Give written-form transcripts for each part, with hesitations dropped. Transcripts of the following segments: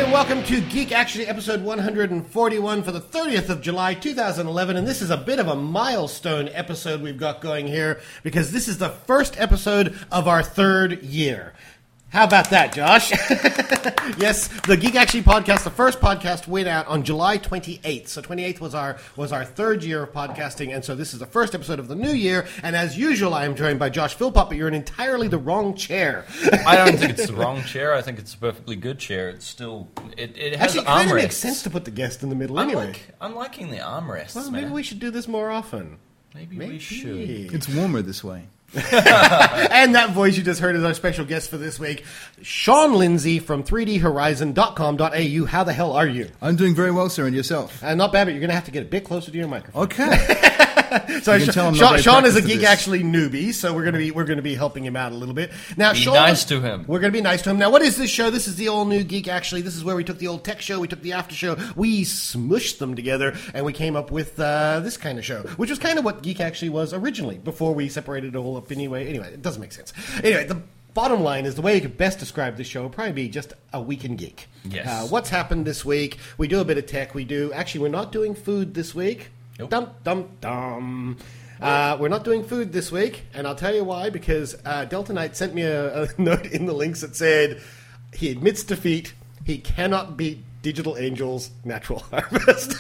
and welcome to Geek Actually, episode 141 for the 30th of July, 2011. And this is a bit of a milestone episode we've got going here because this is the first episode of our third year. How about that, Josh? Yes, the Geek Actually podcast, the first podcast went out on July 28th. So 28th was our third year of podcasting, and so this is the first episode of the new year. And as usual, I am joined by Josh Philpott, but you're in entirely the wrong chair. I don't think it's the wrong chair. I think it's a perfectly good chair. It's still... It has Actually, it kind of makes sense to put the guest in the middle anyway. I'm liking the armrests, Well, maybe we should do this more often. Maybe we should. It's warmer this way. And that voice you just heard is our special guest for this week, Sean Lindsay from 3dhorizon.com.au. How the hell are you? I'm doing very well, sir, and yourself? Not bad, but you're going to have to get a bit closer to your microphone. Okay. So You can tell I'm not very Sean is a practiced at Geek this. Actually newbie, so we're going to be helping him out a little bit. Now, Be Sean, nice to him. We're going to be nice to him. Now, what is this show? This is the all new Geek Actually. This is where we took the old tech show, we took the after show, we smushed them together, and we came up with this kind of show, which was kind of what Geek Actually was originally before we separated it all up anyway. Anyway, it doesn't make sense. Anyway, the bottom line is the way you could best describe this show would probably be just a week in geek. Yes. What's happened this week? We do a bit of tech. Actually, we're not doing food this week. Nope. Dum dum dum. We're not doing food this week, and I'll tell you why, because Delta Knight sent me a note in the links that said he admits defeat, he cannot beat Digital Angel's Natural Harvest.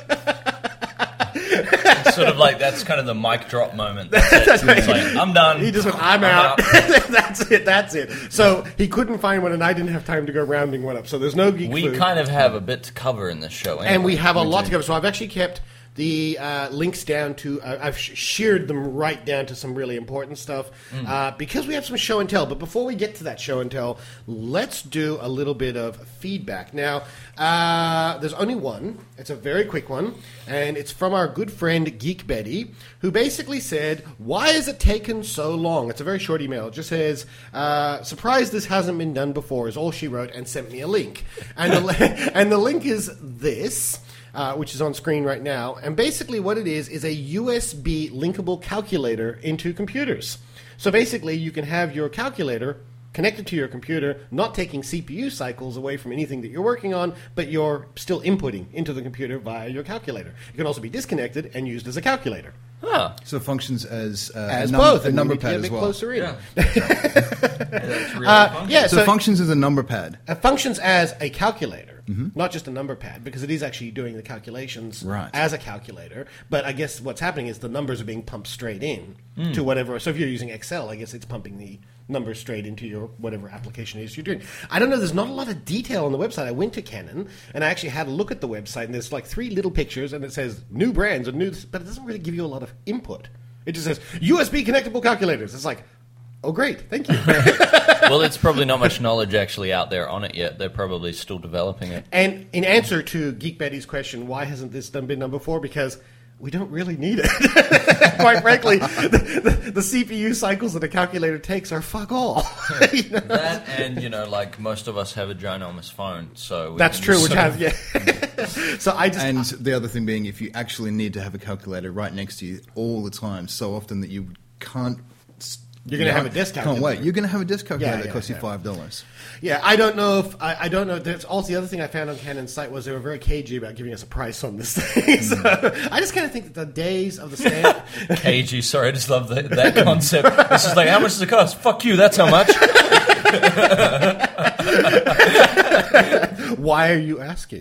It's sort of like that's kind of the mic drop moment. That's it. It's like, I'm done. He just went, I'm out. That's it. So he couldn't find one, and I didn't have time to go rounding one up. So there's no geek We food. kind of have a bit to cover in this show. Anyway. And we have a lot to cover. So I've actually kept the links down to... I've sheared them right down to some really important stuff because we have some show and tell. But before we get to that show and tell, let's do a little bit of feedback. Now, there's only one. It's a very quick one. And it's from our good friend Geek Betty, who basically said, why has it taken so long? It's a very short email. It just says, surprised this hasn't been done before, is all she wrote, and sent me a link. And the link is this... which is on screen right now. And basically what it is a USB linkable calculator into computers. So basically you can have your calculator connected to your computer, not taking CPU cycles away from anything that you're working on, but you're still inputting into the computer via your calculator. It can also be disconnected and used as a calculator. Huh. So it functions as Both. a And number we get pad a bit as well. closer in. Yeah. That's really fun. Yeah, So it functions as a number pad. It functions as a calculator, not just a number pad, because it is actually doing the calculations Right. as a calculator. But I guess what's happening is the numbers are being pumped straight in to whatever. So if you're using Excel, I guess it's pumping the numbers straight into your whatever application it is you're doing. I don't know. There's not a lot of detail on the website. I went to Canon and I actually had a look at the website, and there's like 3 little pictures, and it says new brands and new, but it doesn't really give you a lot of input. It just says USB connectable calculators. It's like, oh, great, thank you. Well, it's probably not much knowledge actually out there on it yet. They're probably still developing it. And in answer to Geek Betty's question, why hasn't this been done before? Because we don't really need it. Quite frankly, the CPU cycles that a calculator takes are fuck all. You know? That and, like most of us have a ginormous phone, so... we That's can true, just which sort has, of- yeah. So I just... And the other thing being, if you actually need to have a calculator right next to you all the time, so often that you can't... You're going to have a desk Can't calculator. wait. You're going to have a desk calculator Yeah, that costs you yeah. $5. Yeah, I don't know if... I don't know. There's also the other thing I found on Canon's site was they were very cagey about giving us a price on this thing. So I just kind of think that the days of the stand... Cagey, sorry, I just love that concept. It's just like, how much does it cost? Fuck you, that's how much. Why are you asking?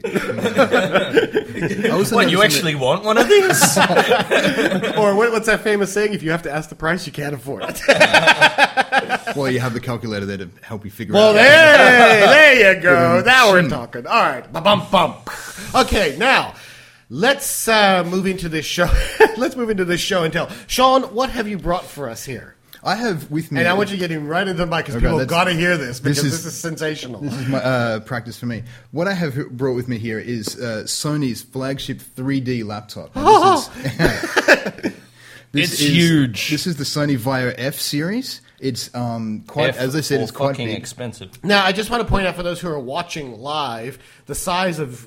What, you actually want one of these? Or what's that famous saying? If you have to ask the price, you can't afford it. Well, you have the calculator there to help you figure Well, out. there you go. Now we're talking. All right. Ba-bum-bum. Okay, now let's move into this show. Let's move into this show and tell. Sean, what have you brought for us here? I have with me... And I want you to get him right into the mic because Okay, people that's- got to hear this because this is- this is sensational. This is my practice for me. What I have brought with me here is Sony's flagship 3D laptop. Now, It's huge. This is the Sony Vaio F series. It's quite, as I said, it's quite fucking big. expensive. Now, I just want to point out for those who are watching live, the size of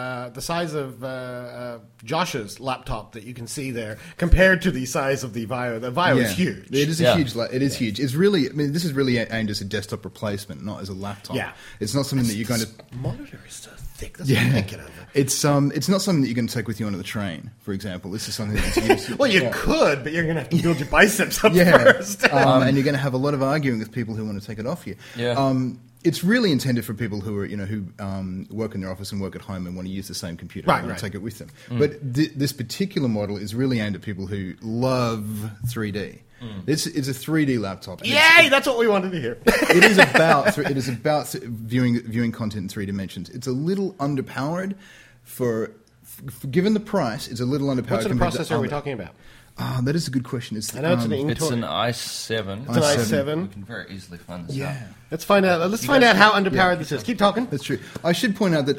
Josh's laptop that you can see there compared to the size of the Vio. The Vio is huge. It is Yeah. a huge. It is huge. It's really. I mean, this is really aimed as a desktop replacement, not as a laptop. Yeah. It's not something that you're going to. Monitor is so thick. That's what I Yeah, can't get over. it's not something that you're going to take with you onto the train. For example, this is something that's used. Well, you could, but you're going to have to build your biceps up Yeah, first. and you're going to have a lot of arguing with people who want to take it off you. Yeah. It's really intended for people who are, who work in their office and work at home and want to use the same computer Right, and want right. to take it with them. But this particular model is really aimed at people who love 3D. It's a 3D laptop. And Yay! That's what we wanted to hear. it is about viewing content in 3 dimensions. It's a little underpowered given the price. It's a little underpowered. What sort of compared to processor are we other- talking about? That is a good question. I know it's an Intel. It's an i7. It's an i7. i7. We can very easily find this out. Yeah. Let's find out. Let's find out how underpowered this is. Keep talking. That's true. I should point out that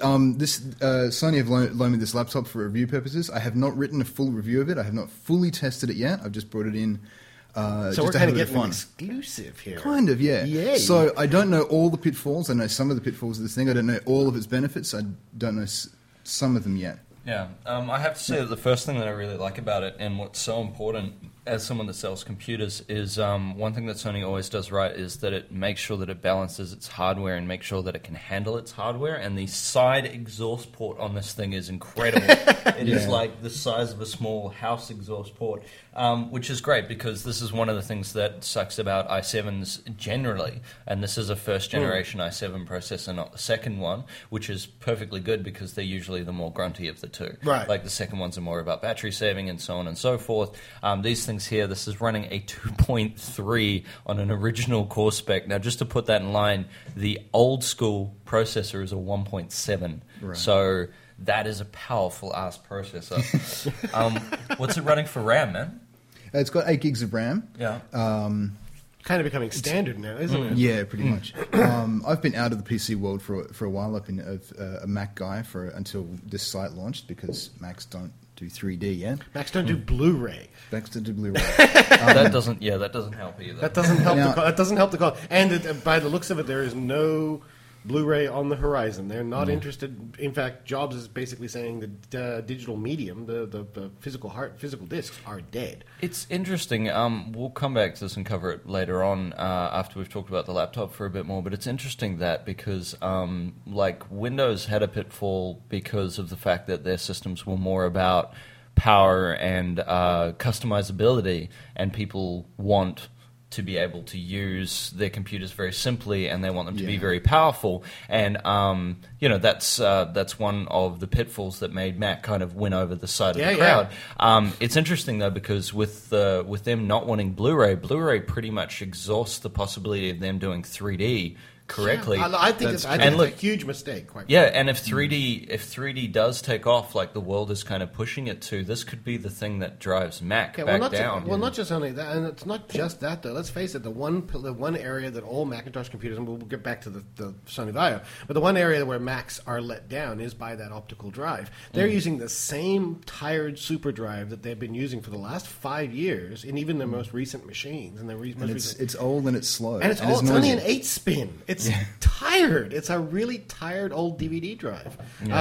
Sony have loaned me this laptop for review purposes. I have not written a full review of it. I have not fully tested it yet. I've just brought it in. So just we're to kind have of a bit getting an fun. exclusive here. Kind of, yeah. Yay. So I don't know all the pitfalls. I know some of the pitfalls of this thing. I don't know all of its benefits. I don't know some of them yet. Yeah, I have to say that the first thing that I really like about it, and what's so important as someone that sells computers, is one thing that Sony always does right is that it makes sure that it balances its hardware and makes sure that it can handle its hardware. And the side exhaust port on this thing is incredible. It is like the size of a small house exhaust port, which is great because this is one of the things that sucks about i7s generally. And this is a first generation i7 processor, not the second one, which is perfectly good because they're usually the more grunty of the two. Right. Like the second ones are more about battery saving and so on and so forth. These things here, this is running a 2.3 on an original core spec. Now, just to put that in line, the old school processor is a 1.7. Right. So that is a powerful ass processor. What's it running for RAM, man? It's got 8 gigs of RAM. Yeah. Kind of becoming standard now, isn't it? Yeah, pretty much. I've been out of the PC world for a while. I've been a Mac guy until this site launched because Macs don't do 3D yet. Macs don't do Blu-ray. Macs don't do Blu-ray. That doesn't help either. That doesn't help. Now- That doesn't help the call. And by the looks of it, there is no Blu-ray on the horizon. They're not interested. In fact, Jobs is basically saying the digital medium, the physical discs, are dead. It's interesting. We'll come back to this and cover it later on after we've talked about the laptop for a bit more. But it's interesting that because like Windows had a pitfall because of the fact that their systems were more about power and customizability, and people want to be able to use their computers very simply, and they want them to be very powerful. And that's one of the pitfalls that made Mac kind of win over the side of the crowd. It's interesting though because with them not wanting Blu-ray pretty much exhausts the possibility of them doing 3D correctly. Yeah, I think it's a huge mistake. Quite Yeah, and if 3D does take off, like the world is kind of pushing it to, this could be the thing that drives Mac back down. Not just only that, and it's not just that though. Let's face it, the one area that all Macintosh computers, and we'll get back to the Sony Vaio, but the one area where Macs are let down is by that optical drive. They're using the same tired super drive that they've been using for the last 5 years in even their most recent machines. And It's old and it's slow. And it's only an 8-spin. It's tired. It's a really tired old DVD drive.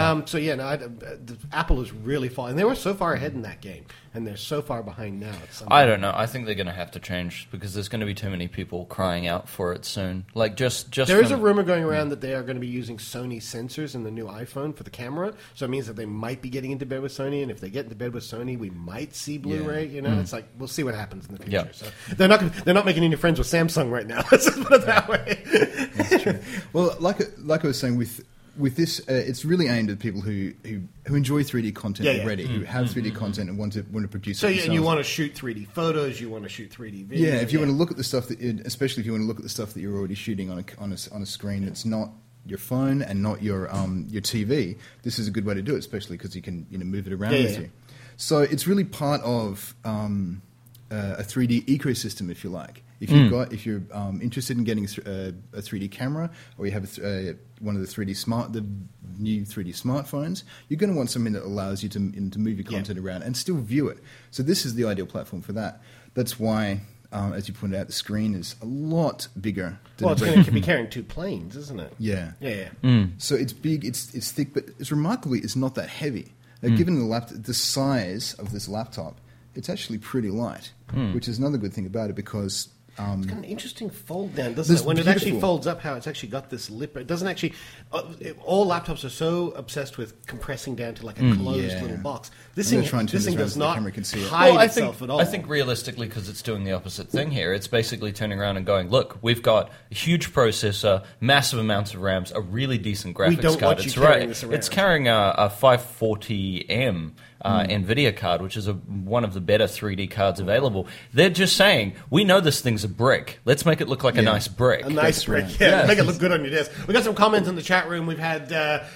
Apple is really falling. They were so far ahead in that game, and they're so far behind now. I don't know. I think they're going to have to change because there's going to be too many people crying out for it soon. Like just there is a rumor going around that they are going to be using Sony sensors in the new iPhone for the camera. So it means that they might be getting into bed with Sony, and if they get into bed with Sony, we might see Blu-ray. It's like we'll see what happens in the future. Yeah. So they're not making any friends with Samsung right now. Let's just put it that way. That's true. Well, like I was saying, with this, it's really aimed at people who enjoy 3D content already, who have 3D content and want to produce. So it themselves. you want to shoot 3D photos, you want to shoot 3D videos. Yeah, if you want to look at the stuff especially if you want to look at the stuff that you're already shooting on a screen that's not your phone and not your TV, this is a good way to do it, especially because you can move it around with you. So it's really part of a 3D ecosystem, if you like. If you're interested in getting a 3D camera, or you have one of the new 3D smartphones, you're going to want something that allows you to move your content around and still view it. So this is the ideal platform for that. That's why as you pointed out, the screen is a lot bigger. Well, it's going to be carrying 2 planes, isn't it? Yeah. Yeah. So it's big, it's thick, but it's remarkably, it's not that heavy. Now, given the size of this laptop, it's actually pretty light, which is another good thing about it because... It's got an interesting fold down, doesn't it? When it actually folds up, how it's actually got this lip. It doesn't actually... all laptops are so obsessed with compressing down to like a closed little box. This thing does not hide itself at all. I think realistically, because it's doing the opposite thing here, it's basically turning around and going, look, we've got a huge processor, massive amounts of RAMs, a really decent graphics card. It's carrying a 540M NVIDIA card, which is one of the better 3D cards available. They're just saying, we know this thing's a brick. Let's make it look like a nice brick. A nice brick, yeah. Make it look good on your desk. We got some comments in the chat room. We've had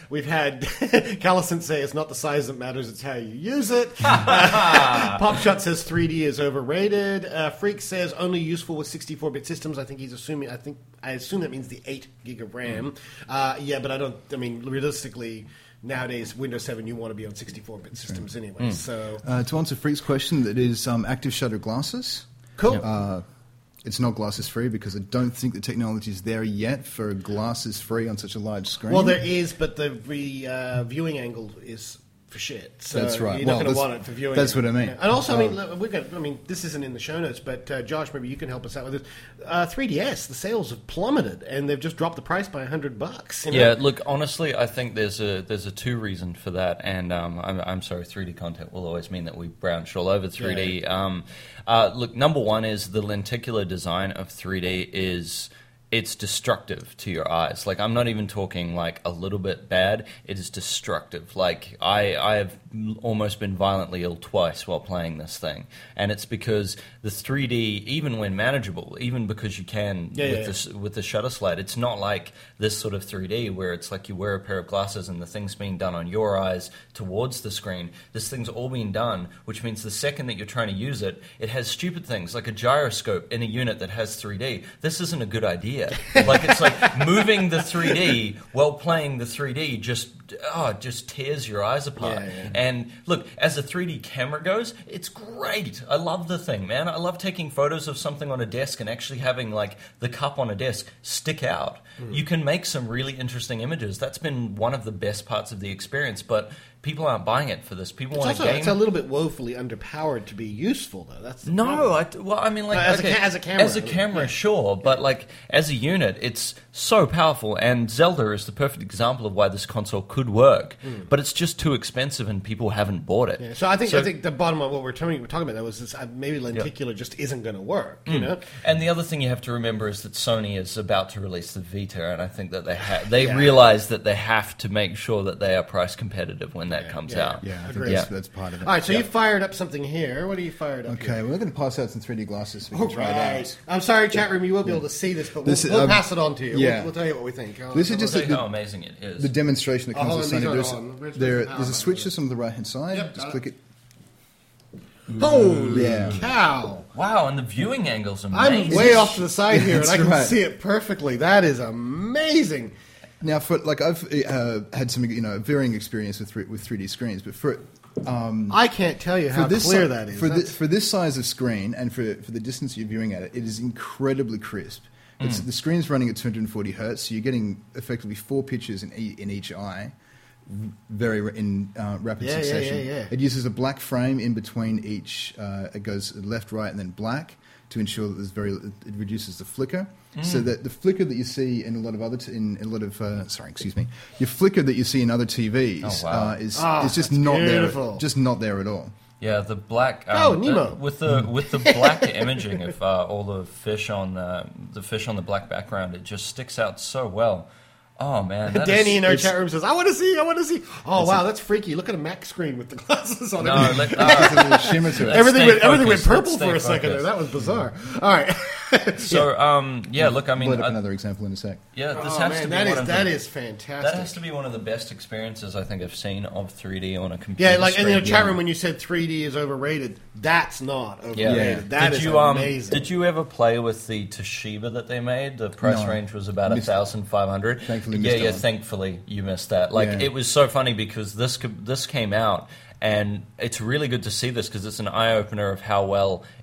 Callison say it's not the size that matters, it's how you use it. Popshot says 3D is overrated. Freak says only useful with 64-bit systems. I think he's assuming. I assume that means the 8 gig of RAM. But realistically. Nowadays, Windows 7, you want to be on 64-bit systems anyway. So, to answer Freak's question, that is active shutter glasses. Cool. It's not glasses free because I don't think the technology is there yet for glasses free on such a large screen. Well, there is, but the viewing angle is for shit. So that's right. You're not going to want it for viewing. That's what I mean. And also, this isn't in the show notes, but Josh, maybe you can help us out with this. 3DS, the sales have plummeted, and they've just dropped the price by $100. You know? Yeah, look, honestly, I think there's a 2 reason for that, and I'm sorry, 3D content will always mean that we branch all over 3D. Yeah. Look, number one is the lenticular design of 3D is... It's destructive to your eyes. Like, I'm not even talking like a little bit bad. It is destructive. Like, I have almost been violently ill twice while playing this thing. And it's because the 3D, even when manageable, even because you can with the shutter slide, it's not like this sort of 3D where it's like you wear a pair of glasses and the thing's being done on your eyes towards the screen. This thing's all being done, which means the second that you're trying to use it, it has stupid things like a gyroscope in a unit that has 3D. This isn't a good idea. Like, it's like moving the 3D while playing the 3D just tears your eyes apart. Yeah. And look, as a 3D camera goes, it's great. I love the thing, man. I love taking photos of something on a desk and actually having like the cup on a desk stick out. You can make some really interesting images. That's been one of the best parts of the experience, but people aren't buying it for this. People want a game. It's a little bit woefully underpowered to be useful, though. That's the as a camera, sure, but like as a unit, it's so powerful. And Zelda is the perfect example of why this console could work, but it's just too expensive, and people haven't bought it. Yeah, so I think the bottom of what we're talking about that was this, maybe lenticular just isn't going to work. You know. And the other thing you have to remember is that Sony is about to release the Vita, and I think that they realize that they have to make sure that they are price competitive when that comes out. Yeah, I think that's part of it. All right, so you fired up something here. What are you fired up? Okay, we're going to pass out some 3D glasses so we can try it out. I'm sorry, chat room, you won't be able to see this, but we'll pass it on to you. Yeah. We'll tell you what we think. This is just how amazing it is. The demonstration that comes with Sony. There's a switch just on the right hand side. Yep, just click it. Holy cow! Wow, and the viewing angle's amazing. I'm way off to the side here, and I can see it perfectly. That is amazing. Now, I've had some varying experience with 3D screens, but for I can't tell you how clear that is. For this size of screen and for the distance you're viewing at it, it is incredibly crisp. The screen's running at 240 hertz, so you're getting effectively 4 pictures in each eye, in rapid succession. Yeah. It uses a black frame in between each. It goes left, right, and then black to ensure that it reduces the flicker. So that the flicker that you see in a lot of your flicker that you see in other TVs is just not beautiful. there, just not there at all. Yeah, the black. Nemo with the black imaging of all the fish on the black background, it just sticks out so well. Oh man, Danny in our chat room says, "I want to see." Oh wow, that's freaky. Look at a Mac screen with the glasses on. There's a little shimmer to it. Everything went purple for a second there. That was bizarre. All right. So look, I mean, we'll another example in a sec. Yeah, that is fantastic. That has to be one of the best experiences I think I've seen of 3D on a computer. Yeah, like screen. in your chat room when you said 3D is overrated, that's not overrated. Yeah. That is amazing. Did you ever play with the Toshiba that they made? The price range was about $1,500. Thankfully, missed that. Thankfully you missed that. It was so funny because this came out, and it's really good to see this because it's an eye opener of how well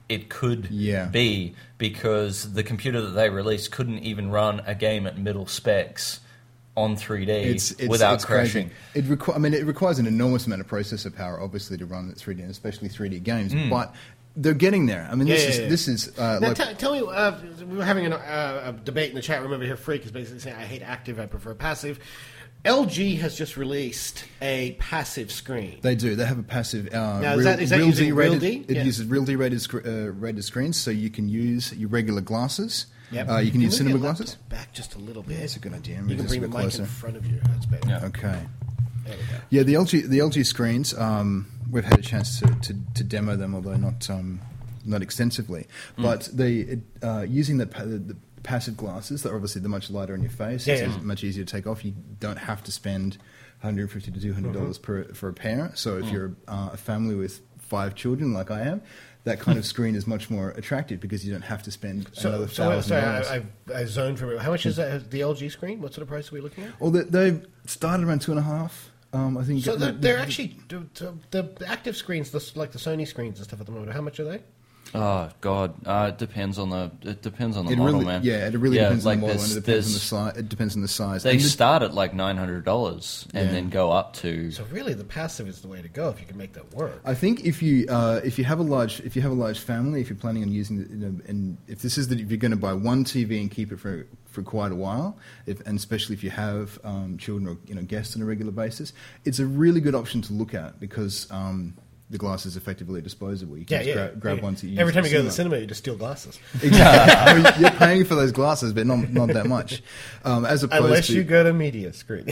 it could Yeah. be, because the computer that they released couldn't even run a game at middle specs on 3D without crashing. Crazy. It requires an enormous amount of processor power, obviously, to run at 3D, and especially 3D games. But they're getting there. I mean, this is Now, like, tell me, we were having a debate in the chat room over here. Freak is basically saying, I hate active, I prefer passive. LG has just released a passive screen. they do. They have a passive. Now, is that using Real D? It Yeah. uses Real D rated screens, so you can use your regular glasses. Yep. You can use move cinema your glasses. laptop back just a little bit. Yeah, that's a good idea. You Move can this bring a the bit mic closer. in front of you. That's better. Yeah. Okay. There we go. Yeah, the LG screens. We've had a chance to demo them, although not extensively. But using the passive glasses, they're obviously they're much lighter on your face. It's much easier to take off. You don't have to spend $150 to $200 for a pair. So if you're a family with 5 children, like I am, that kind of screen is much more attractive because you don't have to spend another $1,000. Sorry, I zoned from it. How much is that, the LG screen? What sort of price are we looking at? Well, they started around 2.5. I think. So they're actually the active screens, like the Sony screens and stuff at the moment. How much are they? Oh God, it depends on the model, really, man. Yeah, it really depends like on the model, and it depends on the size. It depends on the size. They And start at like $900 and then go up to. So really, the passive is the way to go if you can make that work. I think if you have a large family, if you're planning on using it, and if this is if you're going to buy one TV and keep it for quite a while, and especially if you have children or guests on a regular basis, it's a really good option to look at because the glass is effectively disposable. You can just grab one to use. Every time you go to the cinema, you just steal glasses. Exactly. You're paying for those glasses, but not that much. As opposed Unless to, you go to media screenings.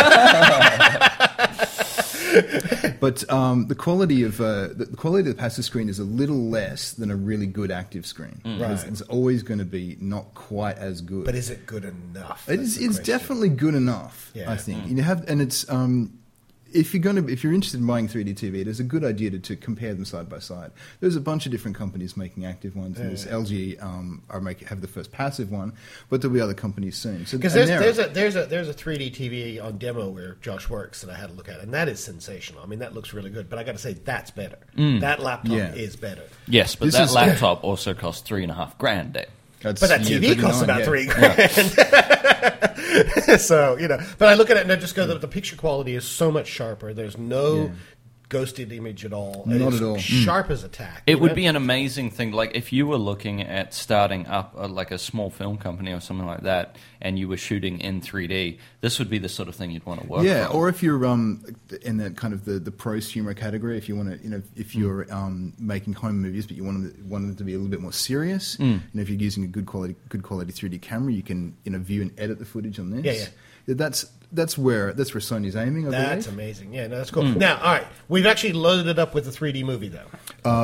But the quality of the passive screen is a little less than a really good active screen. Right. It's always going to be not quite as good. But is it good enough? It's definitely good enough. Yeah. I think it's if you're interested in buying 3D TV, it is a good idea to compare them side by side. There's a bunch of different companies making active ones, and there's LG have the first passive one, but there'll be other companies soon. Because there's a 3D TV on demo where Josh works that I had to look at, and that is sensational. I mean, that looks really good, but I got to say that's better. That laptop is better. Yes, but that laptop also costs $3,500, Dave. But that TV costs about $3,000. Yeah. So, but I look at it and I just go that the picture quality is so much sharper. There's no ghosted image at all. Not at all. Sharp as a tack. It would be an amazing thing, like if you were looking at starting up like a small film company or something like that, and you were shooting in 3D. This would be the sort of thing you'd want to work. Yeah, from. or if you're in that kind of the prosumer category, if you want to, if you're making home movies, but you want them to be a little bit more serious, if you're using a good quality 3D camera, you can view and edit the footage on this. Yeah. That's where Sony's aiming. That's amazing. Yeah, no, that's cool. Now, all right, we've actually loaded it up with a 3D movie though.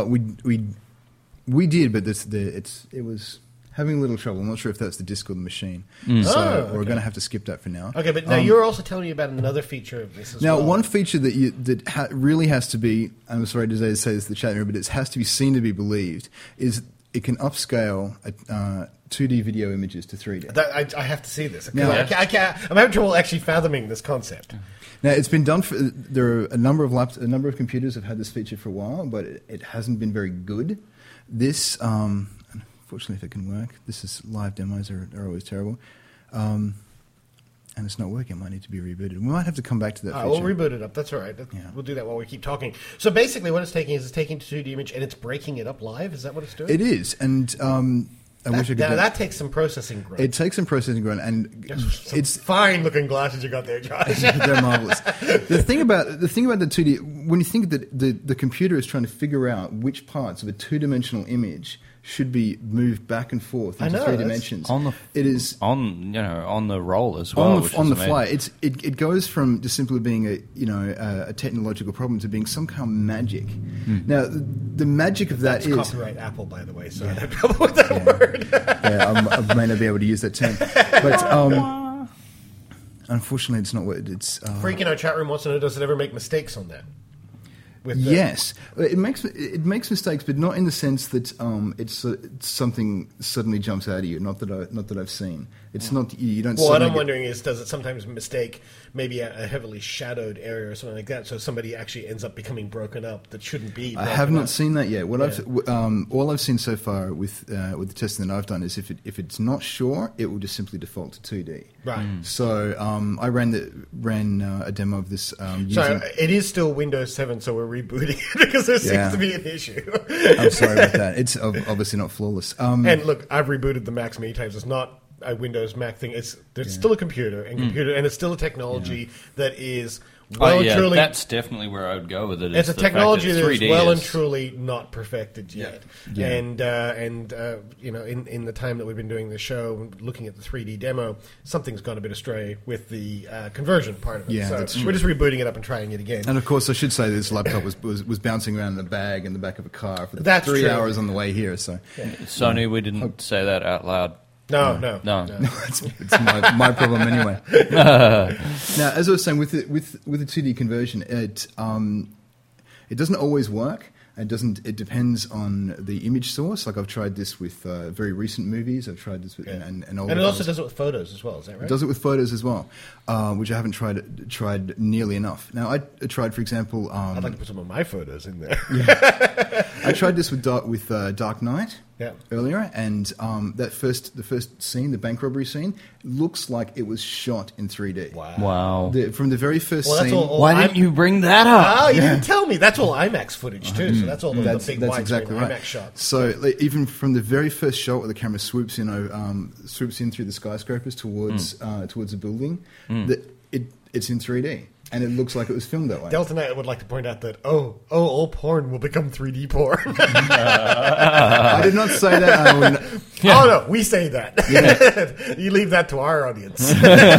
We did, but it was having a little trouble. I'm not sure if that's the disc or the machine, so we're going to have to skip that for now. Okay, but now you're also telling me about another feature of this as well. Now, one feature that really has to be, I'm sorry to say this to the chat room, but it has to be seen to be believed, is it can upscale 2D video images to 3D. I have to see this. Now, I'm having trouble actually fathoming this concept. Now, it's been done there are a number of computers have had this feature for a while, but it hasn't been very good. This, unfortunately, if it can work, live demos are always terrible. And it's not working. It might need to be rebooted. We might have to come back to that feature. We'll reboot it up. That's all right. We'll do that while we keep talking. So basically what it's taking is it's taking the 2D image and it's breaking it up live? Is that what it's doing? It is. And I wish I could. Now, that takes some processing grunt. It takes some processing grunt. And it's fine-looking glasses you got there, Josh. They're marvelous. The thing about the 2D, when you think that the computer is trying to figure out which parts of a two-dimensional image should be moved back and forth into 3 dimensions. On the roll as well. On the fly. It goes from just simply being a technological problem to being some kind of magic. Now the magic of that is copyright Apple, by the way, so I have trouble with that word. I may not be able to use that term. But unfortunately it's not what it's Freak in our chat room wants to know, does it ever make mistakes on that? With Yes, it makes mistakes, but not in the sense that it's something suddenly jumps out at you. Not that I've seen. It's not you don't. Well, what I'm wondering is, does it sometimes mistake maybe a heavily shadowed area or something like that, so somebody actually ends up becoming broken up that shouldn't be? I have not seen that yet. All I've seen so far with the testing that I've done is if it's not sure, it will just simply default to 2D. Right. So I ran a demo of this. So it is still Windows 7, so we're rebooting it because there seems to be an issue. I'm sorry about that. It's obviously not flawless. And look, I've rebooted the Macs many times. It's not a Windows Mac thing. It's still a computer, and it's still a technology that is well and truly. That's definitely where I would go with it. It's a technology that is 3D well and truly not perfected yet. Yeah. And you know, in the time that we've been doing the show, looking at the 3D demo, something's gone a bit astray with the conversion part of it. Yeah, so that's we're just rebooting it up and trying it again. And of course, I should say this laptop was bouncing around in a bag in the back of a car for the 3 hours on the way here. So, Sony, we didn't say that out loud. No. it's my problem anyway. Now, as I was saying, with the 2D conversion, it doesn't always work. It depends on the image source. Like I've tried this with very recent movies. I've tried this with and older. And it also does it with photos as well. Is that right? It does it with photos as well, which I haven't tried nearly enough. Now I tried, for example, I'd like to put some of my photos in there. I tried this with Dark Knight. Yeah. Earlier, and the first scene, the bank robbery scene, looks like it was shot in 3D. Wow. From the very first scene. Why didn't you bring that up? Oh, you didn't tell me. That's all IMAX footage too. So that's all the big widescreen exactly right. IMAX shots. So even from the very first shot where the camera swoops in through the skyscrapers towards a building, it's in 3D. And it looks like it was filmed that way. Delta Knight would like to point out that, all porn will become 3D porn. I did not say that. Oh, no, we say that. Yeah. You leave that to our audience.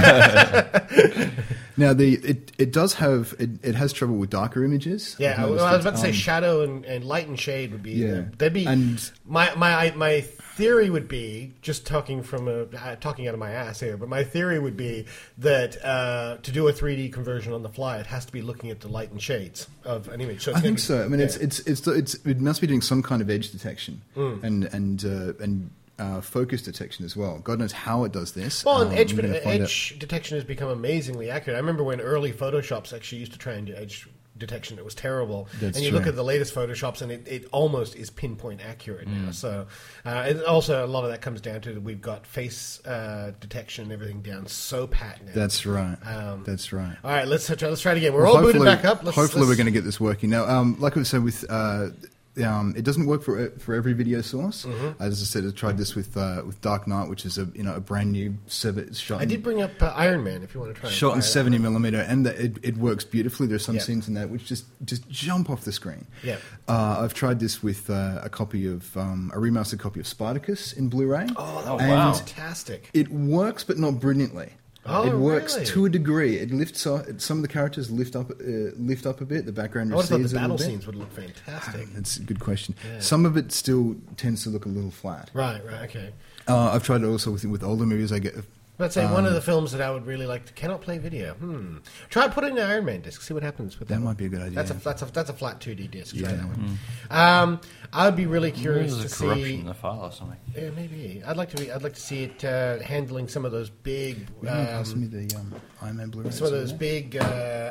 Now, it does have it has trouble with darker images. Yeah, I was about to say shadow and light and shade would be. Yeah. That'd be. And my theory would be, just talking talking out of my ass here, but my theory would be that to do a 3D conversion on the fly, it has to be looking at the light and shades of an image. So I think so. I mean, it must be doing some kind of edge detection and focus detection as well. God knows how it does this. Well, and edge detection has become amazingly accurate. I remember when early Photoshops actually used to try and do edge detection. It was terrible. That's and you true. look at the latest Photoshops, and it almost is pinpoint accurate now. So, and also a lot of that comes down to that we've got face detection and everything down so pat now. That's right. That's right. All right, let's try it again. We're all booted back up. Hopefully, we're going to get this working now. Like I was saying with. It doesn't work for every video source. As I said, I tried this with Dark Knight, which is a brand new shot. I did bring up Iron Man if you want to try. Shot in 70mm, and it works beautifully. There's some scenes in that which just jump off the screen. Yeah. I've tried this with a remastered copy of Spartacus in Blu-ray. Oh, wow! Fantastic. It works, but not brilliantly. Oh, it works really? to a degree. It lifts up, some of the characters lift up a bit. The background I would have recedes thought the a little battle bit. scenes would look fantastic. That's a good question. Yeah. Some of it still tends to look a little flat. Right, okay. I've tried it also with older movies. Let's say one of the films that I would really like cannot play video. Try putting an Iron Man disc. See what happens with that. That might be a good idea. That's a flat 2D disc. Yeah. Try that one. I would be really curious Maybe to there's a corruption see. in the file or something. Yeah, maybe. I'd like to see it handling some of those big. Pass me the Iron Man Blu-ray. Some of those big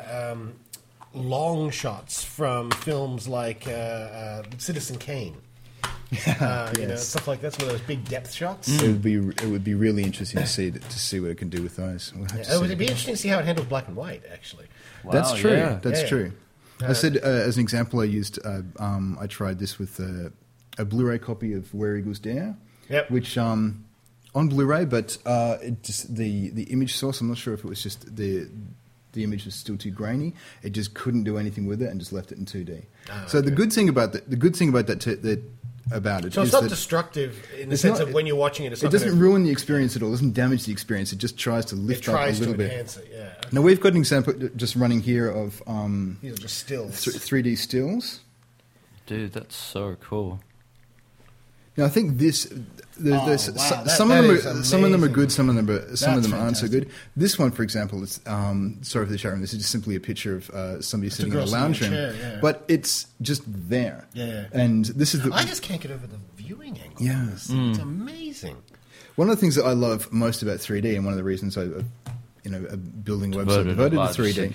long shots from films like Citizen Kane. Stuff like that. Some of those big depth shots. It would be really interesting to see what it can do with those. It would be interesting to see how it handles black and white. Actually, Wow, That's true. yeah. That's true. I said as an example, I tried this with a Blu-ray copy of Where Eagles Dare. Yep. Which on Blu-ray, but the image source. I'm not sure if it was just the image was still too grainy. It just couldn't do anything with it and just left it in 2D. So the good thing about about it so it's is not that destructive in the sense of when you're watching it. It's it not doesn't gonna, ruin the experience at all. It doesn't damage the experience. It just tries to lift it tries up a little to bit. enhance it. Yeah. Now we've got an example just running here of These are just stills. 3D stills. Dude, that's so cool. Now, I think this. There's some of them are good, some of them aren't so good. This one, for example, is sorry for the showroom. This is just simply a picture of somebody sitting in a lounge room, but it's just there. Yeah. And this is I just can't get over the viewing angle. Yeah. It's amazing. One of the things that I love most about 3D, and one of the reasons I, building a website devoted to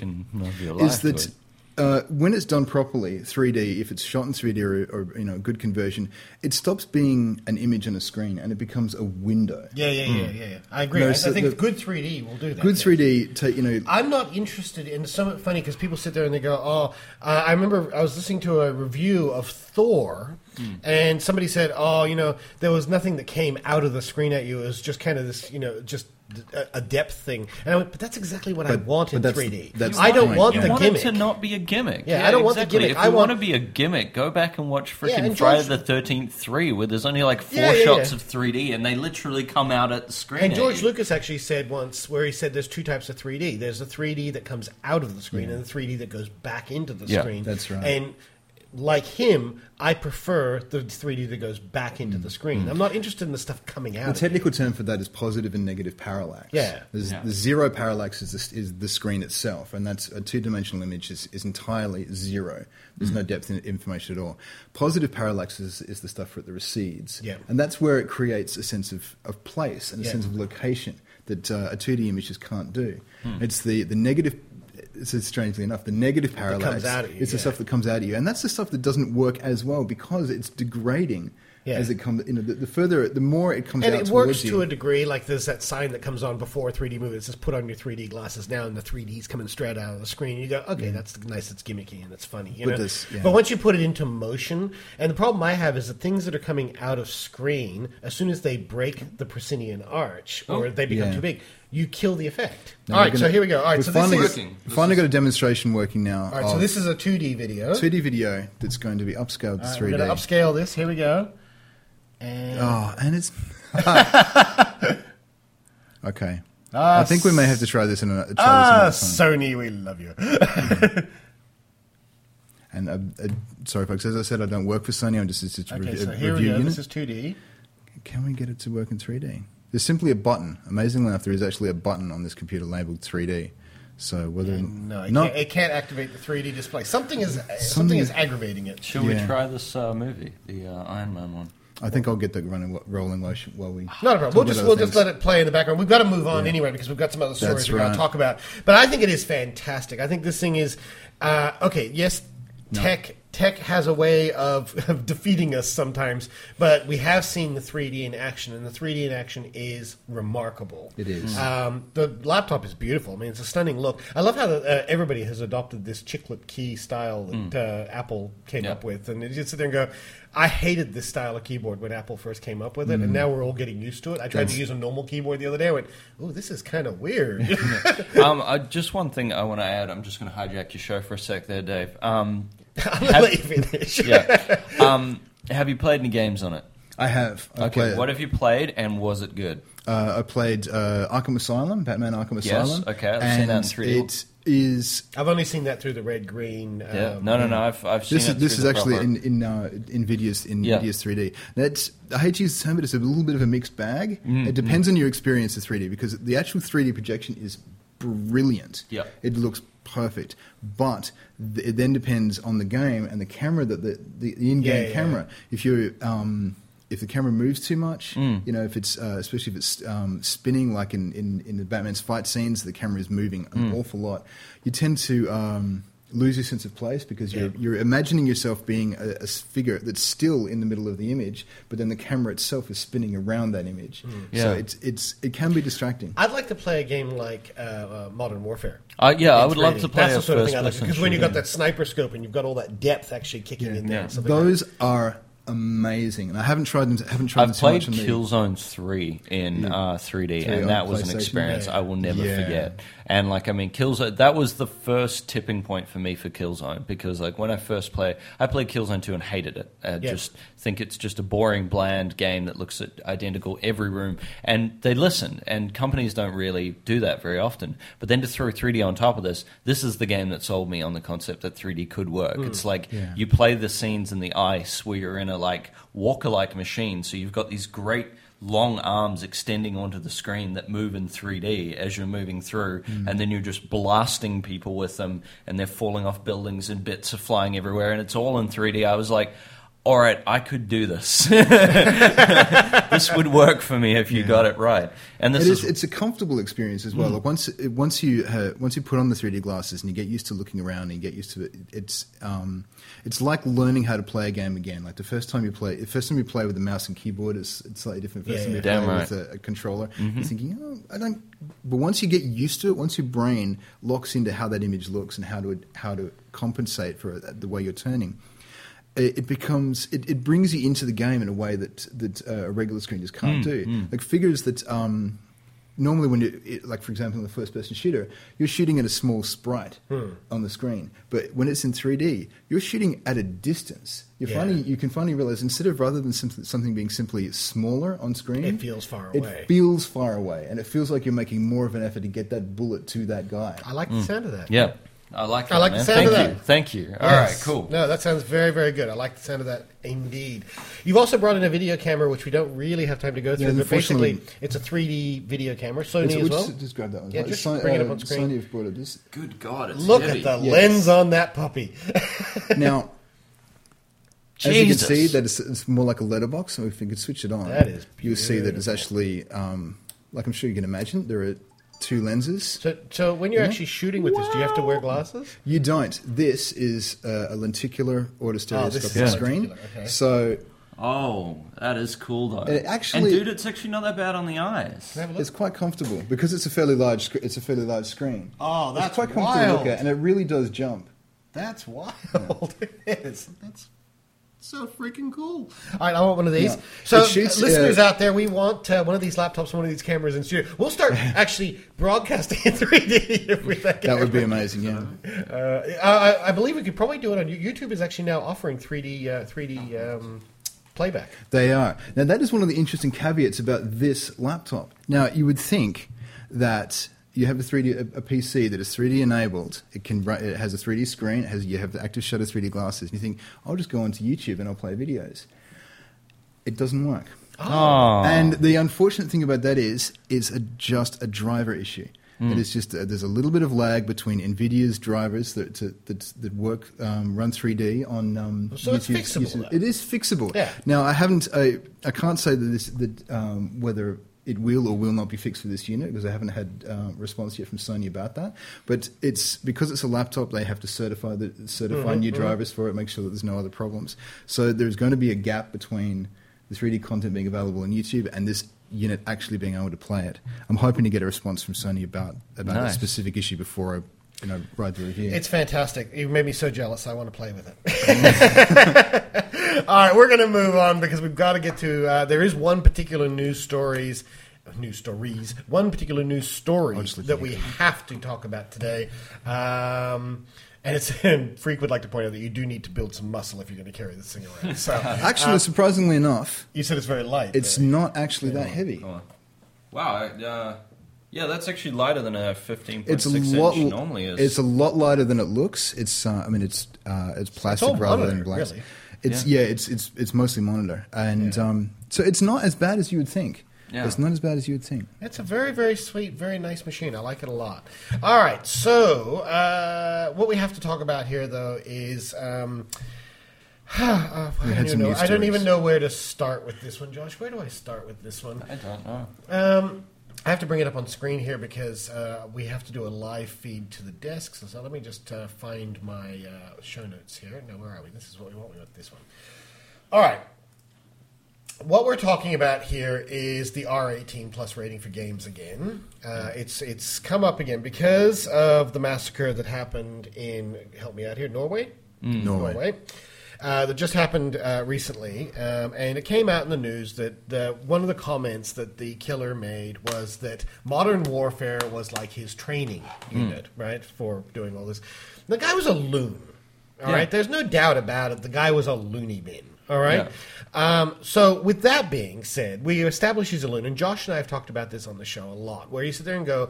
3D, is that when it's done properly, 3D, if it's shot in 3D or a good conversion, it stops being an image on a screen and it becomes a window. Yeah. I agree. I think good 3D will do that. Good 3D, I'm not interested in. It's somewhat funny because people sit there and they go, "Oh, I remember I was listening to a review of Thor." And somebody said, there was nothing that came out of the screen at you. It was just kind of this, just a depth thing. And I went, but that's exactly what I want in 3D. I don't want the gimmick. You want it to not be a gimmick. Yeah, I don't want the gimmick. If you want to be a gimmick, go back and watch freaking Friday the 13th 3, where there's only like 4 shots of 3D, and they literally come out at the screen. And George Lucas actually said once, where he said there's 2 types of 3D. There's the 3D that comes out of the screen and the 3D that goes back into the screen. That's right. And like him, I prefer the 3D that goes back into the screen. I'm not interested in the stuff coming out. The technical term for that is positive and negative parallax. Yeah. The zero parallax is the screen itself, and that's a 2-dimensional image is entirely zero. There's no depth in information at all. Positive parallax is the stuff that recedes. Yeah. And that's where it creates a sense of place and a sense of location that a 2D image just can't do. It's the negative. So strangely enough, the negative parallax comes out at you, is the stuff that comes out of you, and that's the stuff that doesn't work as well because it's degrading as it comes. The more it comes out, and it works to a degree. Like there's that sign that comes on before a 3D movie that says "Put on your 3D glasses now," and the 3D's coming straight out of the screen. And you go, "Okay, that's nice. It's gimmicky and it's funny." But once you put it into motion, and the problem I have is that things that are coming out of screen, as soon as they break the proscenium arch or they become too big, you kill the effect. All right, so here we go. All right, so this is working. We've finally got a demonstration working now. All right, so this is a 2D video. 2D video that's going to be upscaled to 3D. We're going to upscale this. Here we go. And it's... Okay. I think we may have to try this in another time. Sony, we love you. And sorry, folks, as I said, I don't work for Sony. I'm just so here we go. This is 2D. Can we get it to work in 3D? There's simply a button. Amazingly enough, there is actually a button on this computer labeled 3D. So whether it can't activate the 3D display. Something is aggravating it. Should we try this movie, the Iron Man one? I think I'll get the rolling while we. Not a problem. We'll just let it play in the background. We've got to move on anyway because we've got some other stories we've got to talk about. But I think it is fantastic. I think this thing is okay. Yes, Tech has a way of defeating us sometimes, but we have seen the 3D in action, and the 3D in action is remarkable. It is. The laptop is beautiful. I mean, it's a stunning look. I love how everybody has adopted this chiclet key style that Apple came up with, and you just sit there and go, I hated this style of keyboard when Apple first came up with it, and now we're all getting used to it. I tried to use a normal keyboard the other day. I went, "Ooh, this is kind of weird." Just one thing I want to add. I'm just going to hijack your show for a sec there, Dave. I'm going to let you finish. Have you played any games on it? I have. Okay, what have you played, and was it good? I played Arkham Asylum, Batman Arkham Asylum. Yes, okay, I've seen that in 3D. It is... I've only seen that through the red-green... No, I've seen it This is actually in NVIDIA's 3D. I hate to use the term, but it's a little bit of a mixed bag. It depends on your experience of 3D, because the actual 3D projection is brilliant. Yeah. It looks perfect, but it then depends on the game and the camera, that the in-game camera. If the camera moves too much, if it's especially if it's spinning, like in the Batman's fight scenes, the camera is moving an awful lot. You tend to lose your sense of place because you're imagining yourself being a figure that's still in the middle of the image, but then the camera itself is spinning around that image. So it can be distracting. I'd like to play a game like Modern Warfare. I would love to play That's the sort of thing I like, first-person because when you've got that sniper scope and you've got all that depth actually kicking in there. Those are amazing, and I haven't tried them. I've played Killzone 3 in 3D, and that was an experience I will never forget. And like, I mean, Killzone, that was the first tipping point for me for Killzone, because like when I first played Killzone 2 and hated it. I just think it's just a boring, bland game that looks at identical every room. And they listen, and companies don't really do that very often. But then to throw 3D on top of this is the game that sold me on the concept that 3D could work. It's like you play the scenes in the ice where you're in a like walker-like machine, so you've got these great long arms extending onto the screen that move in 3D as you're moving through, and then you're just blasting people with them, and they're falling off buildings and bits are flying everywhere, and it's all in 3D. I was like, all right, I could do this. This would work for me if you got it right. And it's a comfortable experience as well. Like once you put on the 3D glasses and you get used to looking around and you get used to it, it's like learning how to play a game again. Like the first time you play with a mouse and keyboard, it's slightly different. First time you play with a controller, you're thinking, I don't. But once you get used to it, once your brain locks into how that image looks and how to compensate for the way you're turning, it brings you into the game in a way that a regular screen just can't do. Like figures that normally when like for example in the first person shooter, you're shooting at a small sprite on the screen, but when it's in 3D, you're shooting at a distance. You can finally realize rather than something being simply smaller on screen, it feels far away. It feels far away, and it feels like you're making more of an effort to get that bullet to that guy. I like the sound of that. Yeah. I like that, I like man. the sound of that. Thank you. All right, cool. No, that sounds very, very good. I like the sound of that indeed. You've also brought in a video camera, which we don't really have time to go through, but basically it's a 3D video camera. Sony as well. Just grab that one. Yeah, just bring it up on screen. Sony have brought it. This. Good God, it's Look heavy. at the lens on that puppy. Now, as you can see, that it's more like a letterbox, so if you could switch it on, that is beautiful. You'll see that it's actually, like I'm sure you can imagine, there are two lenses. So when you're actually shooting with this, do you have to wear glasses? You don't. This is a lenticular autostereoscopic screen. Okay. So, that is cool though. Actually, and dude, it's actually not that bad on the eyes. It's quite comfortable because it's a fairly large. It's a fairly large screen. Oh, that's it's quite comfortable to look at, and it really does jump. That's wild. It is. That's so freaking cool. All right, I want one of these. Yeah. So, listeners out there, we want one of these laptops and one of these cameras in studio. We'll start actually broadcasting in 3D if we that would be amazing, yeah. I believe we could probably do it on YouTube. Is actually now offering 3D playback. They are. Now, that is one of the interesting caveats about this laptop. Now, you would think that you have a PC that is 3D enabled. It has a 3D screen. You have the active shutter 3D glasses. And you think, I'll just go onto YouTube and I'll play videos. It doesn't work. Oh. And the unfortunate thing about that is just a driver issue. It is just there's a little bit of lag between NVIDIA's drivers that work run 3D on so YouTube. It's fixable. It is fixable. Yeah. Now I can't say that whether it will or will not be fixed for this unit because I haven't had response yet from Sony about that. But it's because it's a laptop, they have to certify new drivers for it, make sure that there's no other problems. So there's going to be a gap between the 3D content being available on YouTube and this unit actually being able to play it. I'm hoping to get a response from Sony about a specific issue before I write the review. It's fantastic. You made me so jealous. I want to play with it. All right, we're going to move on because we've got to get to. There is one particular news story that we have to talk about today. And Freak would like to point out that you do need to build some muscle if you're going to carry this thing around. So, actually, surprisingly enough, you said it's very light. It's not actually that heavy. Wow. Yeah, that's actually lighter than a 15.6 inch normally is. It's a lot lighter than it looks. It's it's plastic rather than glass. Really. It's mostly monitor, and so it's not as bad as you would think. Yeah. It's not as bad as you would think. It's a very, very sweet, very nice machine. I like it a lot. All right, so what we have to talk about here, though, is I don't even know where to start with this one, Josh. Where do I start with this one? I don't know. I have to bring it up on screen here because we have to do a live feed to the desk. So let me just find my show notes here. No, where are we? This is what we want. We want this one. All right. What we're talking about here is the R18 plus rating for games again. It's come up again because of the massacre that happened in, help me out here, Norway? Norway. that just happened recently, and it came out in the news that one of the comments that the killer made was that Modern Warfare was like his training unit, right, for doing all this. The guy was a loon, all right? There's no doubt about it. The guy was a loony bin, all right? Yeah. So with that being said, we establish he's a loon, and Josh and I have talked about this on the show a lot, where you sit there and go,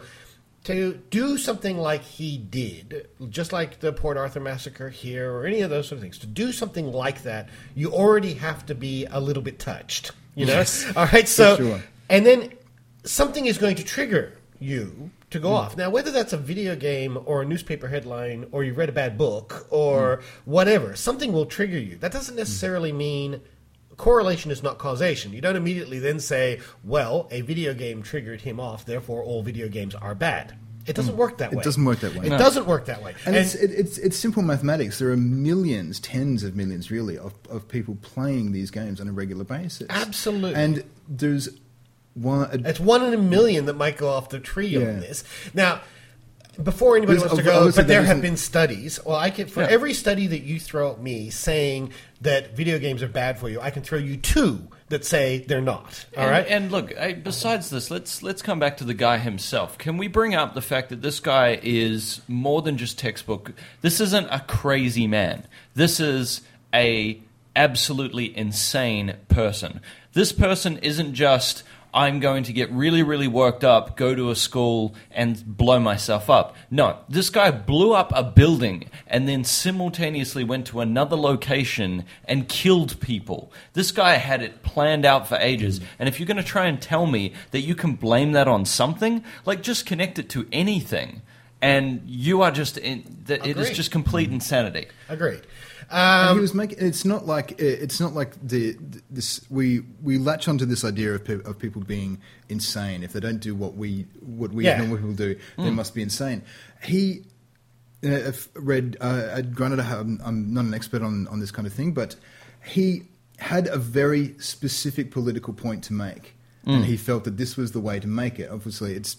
to do something like he did, just like the Port Arthur massacre here or any of those sort of things, to do something like that, you already have to be a little bit touched, you know? Yes. All right, so, sure. And then something is going to trigger you to go off. Now, whether that's a video game or a newspaper headline or you read a bad book or whatever, something will trigger you. That doesn't necessarily mean... Correlation is not causation. You don't immediately then say, well, a video game triggered him off, therefore all video games are bad. It doesn't work that way. It doesn't work that way. It doesn't work that way. And it's simple mathematics. There are millions, tens of millions really, of people playing these games on a regular basis. Absolutely. And there's one... It's 1 in a million that might go off the tree on this. Now... Before anybody wants to go, but there have been studies. Well, I can every study that you throw at me saying that video games are bad for you, I can throw you 2 that say they're not. All right. And look, besides this, let's come back to the guy himself. Can we bring up the fact that this guy is more than just textbook? This isn't a crazy man. This is a absolutely insane person. This person isn't just... I'm going to get really, really worked up, go to a school, and blow myself up. No, this guy blew up a building and then simultaneously went to another location and killed people. This guy had it planned out for ages. And if you're going to try and tell me that you can blame that on something, like just connect it to anything, and you are just... it is just complete insanity. Agreed. And he was making. It's not like this. We latch onto this idea of people being insane. If they don't do what we normal people do, they must be insane. He read. Granted, I'm not an expert on this kind of thing, but he had a very specific political point to make, and he felt that this was the way to make it. Obviously, it's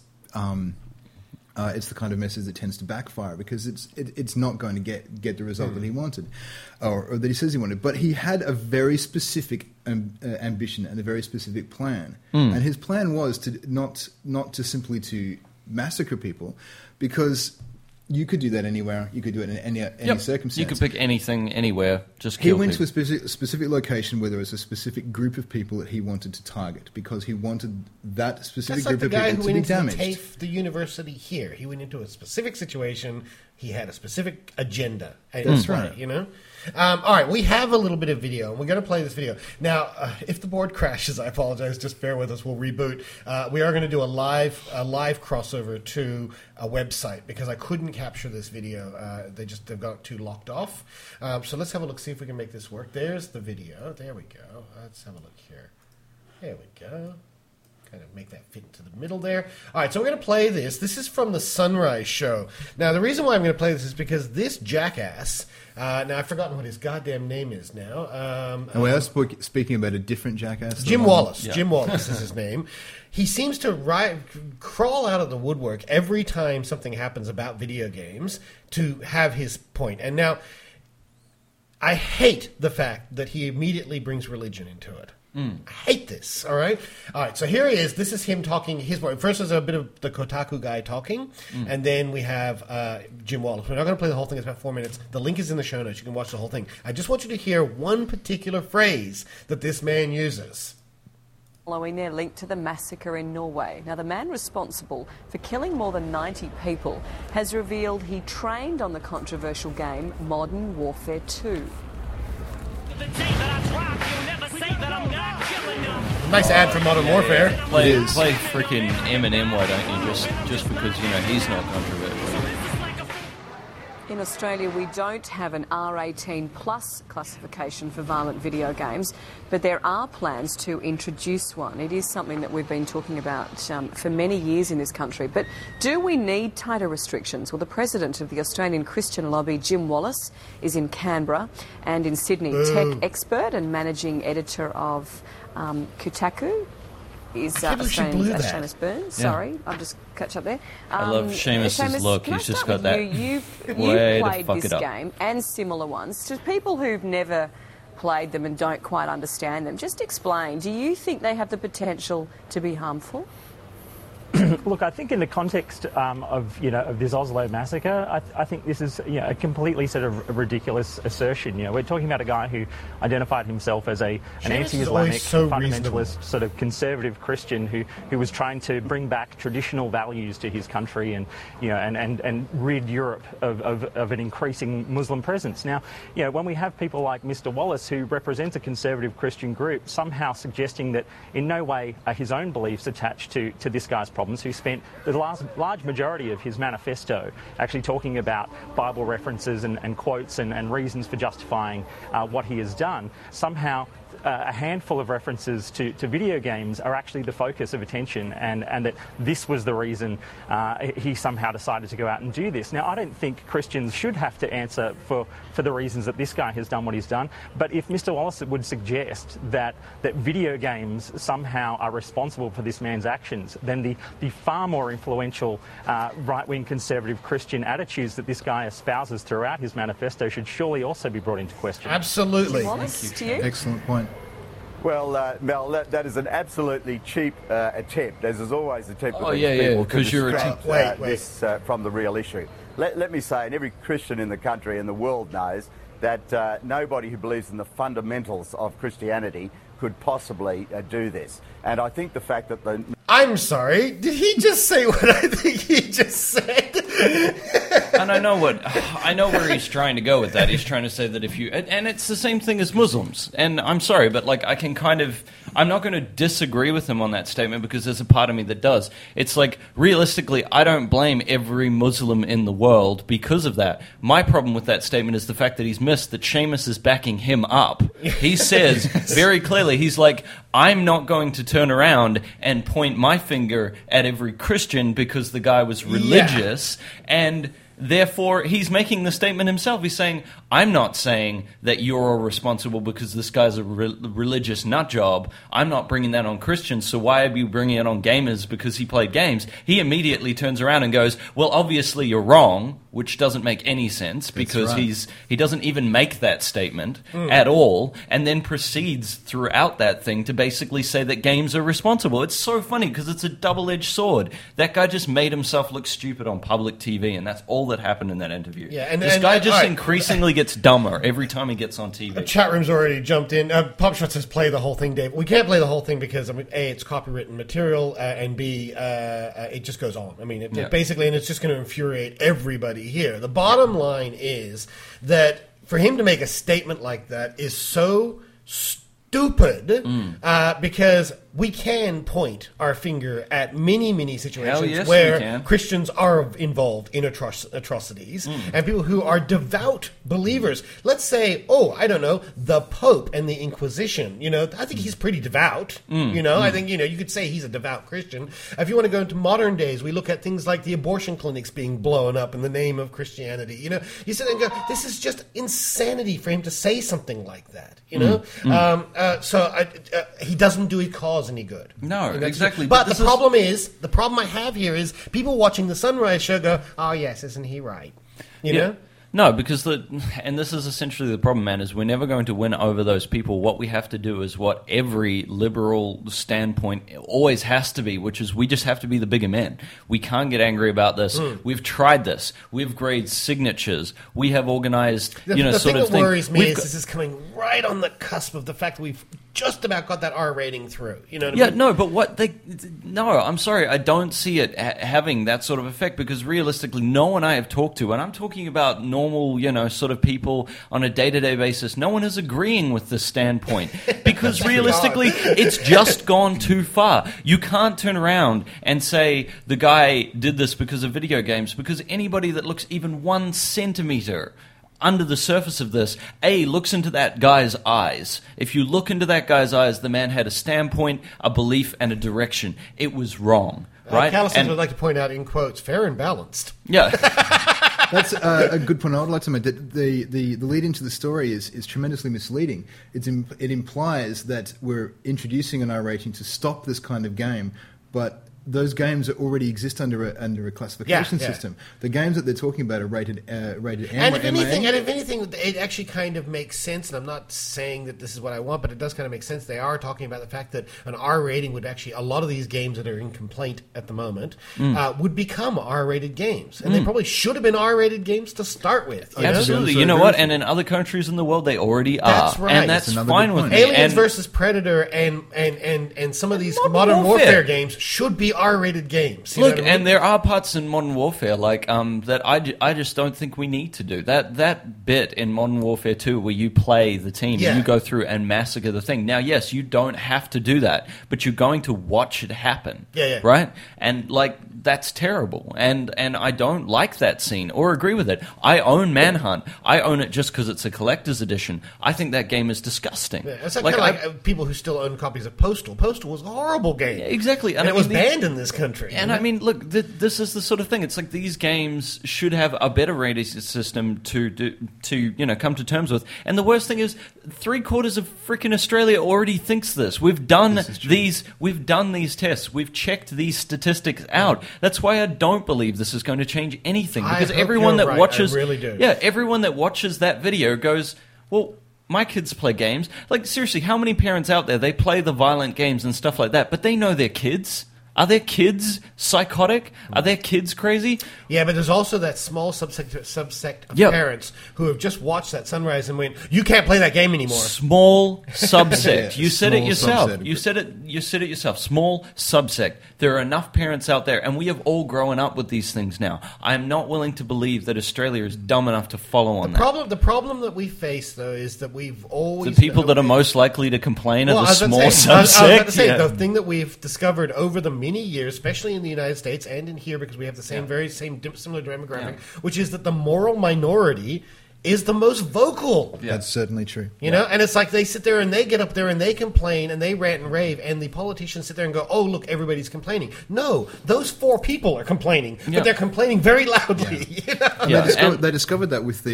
the kind of message that tends to backfire because it's not going to get the result that he wanted, or that he says he wanted. But he had a very specific ambition and a very specific plan, and his plan was to not to simply to massacre people, because you could do that anywhere. You could do it in any circumstance. You could pick anything, anywhere. Just he kill went people. to a specific location where there was a specific group of people that he wanted to target because he wanted that specific group of people to be damaged. That's like the guy who went into TAFE, the university here. He went into a specific situation. He had a specific agenda. That's right. You know? All right, we have a little bit of video, and we're going to play this video. Now, if the board crashes, I apologize. Just bear with us. We'll reboot. We are going to do a live crossover to a website because I couldn't capture this video. They've got it too locked off. So let's have a look, see if we can make this work. There's the video. There we go. Let's have a look here. There we go. Kind of make that fit into the middle there. All right, so we're going to play this. This is from the Sunrise Show. Now, the reason why I'm going to play this is because this jackass... now, I've forgotten what his goddamn name is now. And we are speaking about a different jackass. Jim Wallace. Yeah. Jim Wallace is his name. He seems to crawl out of the woodwork every time something happens about video games to have his point. And now, I hate the fact that he immediately brings religion into it. I hate this, all right? All right, so here he is. This is him talking his voice. First there's a bit of the Kotaku guy talking, and then we have Jim Wallace. We're not going to play the whole thing. It's about 4 minutes. The link is in the show notes. You can watch the whole thing. I just want you to hear one particular phrase that this man uses. Following their link to the massacre in Norway. Now, the man responsible for killing more than 90 people has revealed he trained on the controversial game Modern Warfare 2. Nice ad for Modern Warfare. Play freaking Eminem, why don't you? Just because he's not controversial. In Australia, we don't have an R18 plus classification for violent video games, but there are plans to introduce one. It is something that we've been talking about for many years in this country. But do we need tighter restrictions? Well, the president of the Australian Christian Lobby, Jim Wallace, is in Canberra, and in Sydney, tech expert and managing editor of Kotaku, is I can't believe she blew that. Seamus Burns. Sorry, I'll just catch up there. I love Seamus's look. Can I He's just start got with that You've way to played fuck this it up. game and similar ones. To people who've never played them and don't quite understand them, just explain, do you think they have the potential to be harmful? Look, I think in the context of this Oslo massacre, I think this is a completely sort of ridiculous assertion. We're talking about a guy who identified himself as an anti-Islamic, fundamentalist, sort of conservative Christian who was trying to bring back traditional values to his country and rid Europe of an increasing Muslim presence. Now, when we have people like Mr. Wallace, who represents a conservative Christian group, somehow suggesting that in no way are his own beliefs attached to this guy's problems, who spent the large majority of his manifesto actually talking about Bible references and quotes and reasons for justifying what he has done, somehow a handful of references to video games are actually the focus of attention, and that this was the reason he somehow decided to go out and do this. Now, I don't think Christians should have to answer for the reasons that this guy has done what he's done, but if Mr. Wallace would suggest that video games somehow are responsible for this man's actions, then the far more influential right-wing conservative Christian attitudes that this guy espouses throughout his manifesto should surely also be brought into question. Absolutely. Mr. Wallace, to you? Excellent point. Well, Mel, that is an absolutely cheap attempt, as is always attempted Oh, with yeah, people yeah, to because you're distract Wait. this from the real issue. Let me say, and every Christian in the country and the world knows that nobody who believes in the fundamentals of Christianity could possibly do this. And I think the fact that the... I'm sorry, did he just say what I think he just said? And I know where he's trying to go with that. He's trying to say that if you, and it's the same thing as Muslims. And I'm sorry, but like I'm not going to disagree with him on that statement because there's a part of me that does. It's like, realistically, I don't blame every Muslim in the world because of that. My problem with that statement is the fact that he's missed that Seamus is backing him up. He says very clearly, he's like, I'm not going to turn around and point my finger at every Christian because the guy was religious, and therefore he's making the statement himself. He's saying, I'm not saying that you're all responsible because this guy's a religious nut job. I'm not bringing that on Christians, so why are you bringing it on gamers because he played games? He immediately turns around and goes, well, obviously you're wrong, which doesn't make any sense because he doesn't even make that statement at all, and then proceeds throughout that thing to basically say that games are responsible. It's so funny because it's a double-edged sword. That guy just made himself look stupid on public TV, and that's all that happened in that interview. Yeah, this guy just increasingly gets dumber every time he gets on TV. The chat room's already jumped in. Popshot says play the whole thing, Dave. We can't play the whole thing because, I mean, A, it's copywritten material, and B, it just goes on. I mean, it basically, and it's just going to infuriate everybody here. The bottom line is that for him to make a statement like that is so stupid because we can point our finger at many situations where Christians are involved in atrocities and people who are devout believers. Let's say, I don't know, the Pope and the Inquisition. I think he's pretty devout. I think, you could say he's a devout Christian. If you want to go into modern days, we look at things like the abortion clinics being blown up in the name of Christianity. You sit there and go, this is just insanity for him to say something like that. So he doesn't do his cause any good. No, exactly. But the problem I have here is people watching the Sunrise Show go, oh yes, isn't he right? You know? No, because and this is essentially the problem, man, is we're never going to win over those people. What we have to do is what every liberal standpoint always has to be, which is we just have to be the bigger men. We can't get angry about this. We've tried this. We've graded signatures. We have organized, the sort of thing. The thing that worries me is this is coming right on the cusp of the fact that we've just about got that R rating through. You know what I mean? No, but I'm sorry, I don't see it having that sort of effect because realistically, no one I have talked to, and I'm talking about normal, sort of people on a day-to-day basis, no one is agreeing with this standpoint because realistically, it's just gone too far. You can't turn around and say the guy did this because of video games because anybody that looks even 1 centimeter under the surface of this, looks into that guy's eyes. If you look into that guy's eyes, the man had a standpoint, a belief, and a direction. It was wrong, right? Callison would like to point out, in quotes, fair and balanced. Yeah. That's a good point. I would like to make that the lead into the story is tremendously misleading. It implies that we're introducing an R rating to stop this kind of game, but those games already exist under a classification system. The games that they're talking about are rated M. And if anything, it actually kind of makes sense. And I'm not saying that this is what I want, but it does kind of make sense. They are talking about the fact that an R rating would actually, a lot of these games that are in complaint at the moment, would become R-rated games, and they probably should have been R-rated games to start with. Absolutely, you know what? And in other countries in the world, they already are. That's right. And that's fine with me. Aliens versus Predator and some of these Modern Warfare games should be R-rated games. Look, and there are parts in Modern Warfare that I just don't think we need to do. That bit in Modern Warfare 2 where you play the team and you go through and massacre the thing. Now, yes, you don't have to do that, but you're going to watch it happen. Right? And that's terrible. And I don't like that scene or agree with it. I own Manhunt. I own it just because it's a collector's edition. I think that game is disgusting. Yeah, it's kind of like people who still own copies of Postal. Postal was a horrible game. Yeah, exactly. And it was banned in this country. And I mean, look, this is the sort of thing. It's like these games should have a better rating system to come to terms with. And the worst thing is, 3/4 of freaking Australia already thinks this. We've done these tests. We've checked these statistics out. That's why I don't believe this is going to change anything. Because everyone that watches, everyone that watches that video goes, well, my kids play games. Like, seriously, how many parents out there, they play the violent games and stuff like that, but they know their kids? Are their kids psychotic? Are their kids crazy? Yeah, but there's also that small subsect of parents who have just watched that Sunrise and went, "You can't play that game anymore." Small subsect. You said it yourself. You said it yourself. Small subsect. There are enough parents out there, and we have all grown up with these things now. I am not willing to believe that Australia is dumb enough to follow on that. The problem that we face, though, is that we've always... The people that are most likely to complain are the small subsect. I was about to say, the thing that we've discovered over the many years, especially in the United States and in here, because we have the same, similar demographic, which is that the moral minority is the most vocal. Yeah. That's certainly true. You know, and it's like they sit there and they get up there and they complain and they rant and rave, and the politicians sit there and go, "Oh, look, everybody's complaining." No, those 4 people are complaining, but they're complaining very loudly. Yeah. You know? They discovered that with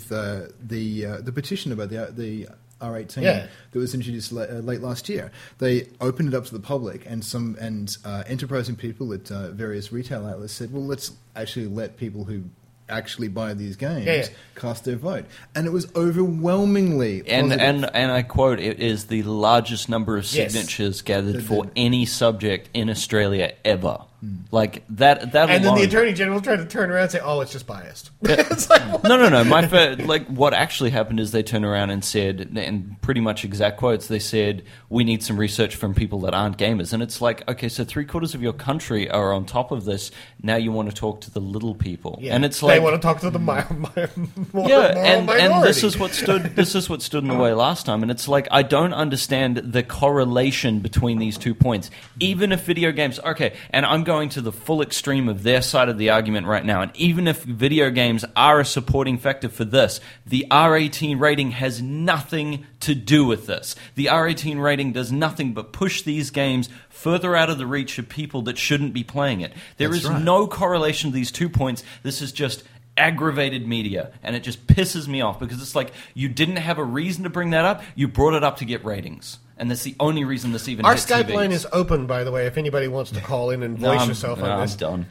the petition about the R18 that was introduced late last year. They opened it up to the public, and enterprising people at various retail outlets said, "Well, let's actually let people who actually buy these games cast their vote," and it was overwhelmingly positive. And I quote, "It is the largest number of signatures gathered for any subject in Australia ever." Like that and alone. then the Attorney General tried to turn around and say, "Oh, it's just biased." It's like, no. What actually happened is they turned around and said, and pretty much exact quotes, they said, "We need some research from people that aren't gamers." And it's like, okay, so 3/4 of your country are on top of this. Now you want to talk to the little people, and it's like they want to talk to the minority. And this is what stood in the way last time. And it's like, I don't understand the correlation between these 2 points. Even if video games, okay, and I'm going to the full extreme of their side of the argument right now, and even if video games are a supporting factor for this, the R18 rating has nothing to do with this. The R18 rating does nothing but push these games further out of the reach of people that shouldn't be playing it. There is no correlation to these 2 points. This is just aggravated media, and it just pisses me off, because it's like, you didn't have a reason to bring that up. You brought it up to get ratings. And that's the only reason this even Our hit Skype TVs. line is open, by the way, if anybody wants to call in and voice yourself on this. I'm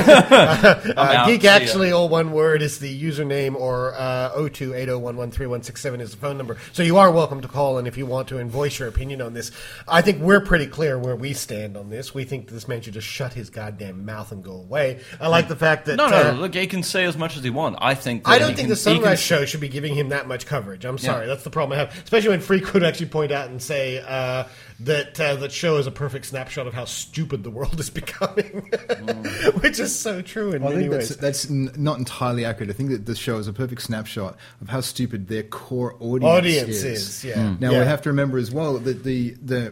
done. Geek Actually, all one word, is the username, or 0280113167 is the phone number. So you are welcome to call in if you want to and voice your opinion on this. I think we're pretty clear where we stand on this. We think this man should just shut his goddamn mouth and go away. I like the fact that... No, look, he can say as much as he wants. I don't think the Sunrise show should be giving him that much coverage. I'm sorry. That's the problem I have. Especially when Free could actually point out and say... that show is a perfect snapshot of how stupid the world is becoming, which is so true in many ways. That's not entirely accurate. I think that the show is a perfect snapshot of how stupid their core audience is. Now we have to remember as well that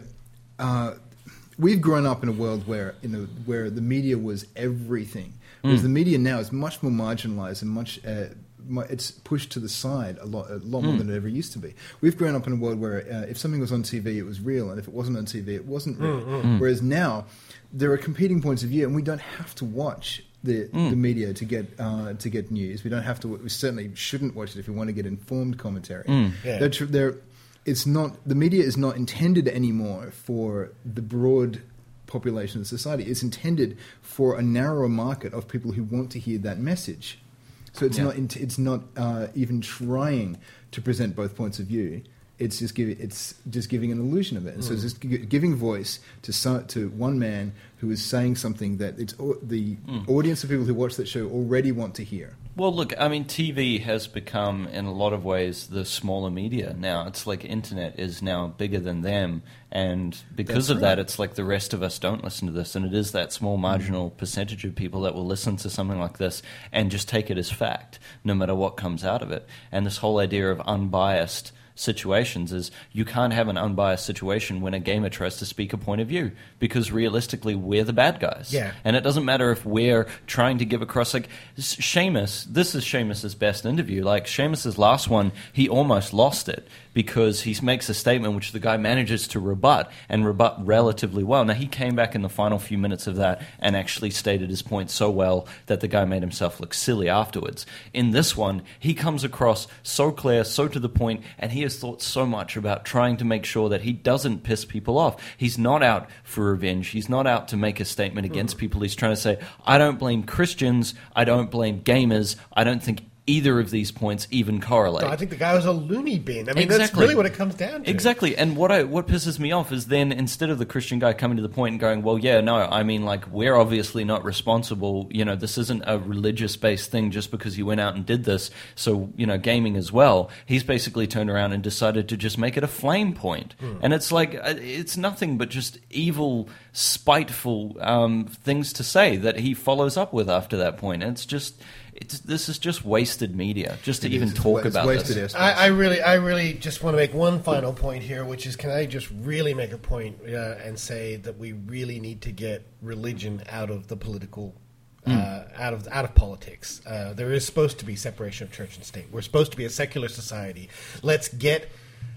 we've grown up in a world where the media was everything, whereas the media now is much more marginalized and much. It's pushed to the side a lot more than it ever used to be. We've grown up in a world where if something was on TV, it was real, and if it wasn't on TV, it wasn't real. Whereas now, there are competing points of view, and we don't have to watch the media to get news. We don't have to. We certainly shouldn't watch it if we want to get informed commentary. It's not, the media is not intended anymore for the broad population of society. It's intended for a narrower market of people who want to hear that message. So it's not even trying to present both points of view. It's just giving an illusion of it. And so it's just giving voice to one man who is saying something that the audience of people who watch that show already want to hear. Well, look, I mean, TV has become, in a lot of ways, the smaller media now. It's like internet is now bigger than them, and because of that, it's like the rest of us don't listen to this, and it is that small marginal percentage of people that will listen to something like this and just take it as fact, no matter what comes out of it. And this whole idea of unbiased situations is you can't have an unbiased situation when a gamer tries to speak a point of view, because realistically we're the bad guys. Yeah. And it doesn't matter if we're trying to give across, like Seamus, this is Seamus's best interview. Like Seamus's last one, he almost lost it because he makes a statement which the guy manages to rebut relatively well. Now he came back in the final few minutes of that and actually stated his point so well that the guy made himself look silly afterwards. In this one, he comes across so clear, so to the point, and he has thought so much about trying to make sure that he doesn't piss people off. He's not out for revenge. He's not out to make a statement against people. He's trying to say, I don't blame Christians. I don't blame gamers. I don't think either of these points even correlate. I think the guy was a loony bin. I mean, Exactly. That's really what it comes down to. Exactly. And what pisses me off is then instead of the Christian guy coming to the point and going, well, yeah, no, I mean, like, we're obviously not responsible. You know, this isn't a religious-based thing just because you went out and did this. So, you know, gaming as well. He's basically turned around and decided to just make it a flame point. And it's like, it's nothing but just evil, spiteful things to say that he follows up with after that point. And it's just... this is just wasted media, just to even talk about this. I really just want to make one final point here, which is, can I just really make a point and say that we really need to get religion out of the political, out of politics. There is supposed to be separation of church and state. We're supposed to be a secular society. Let's get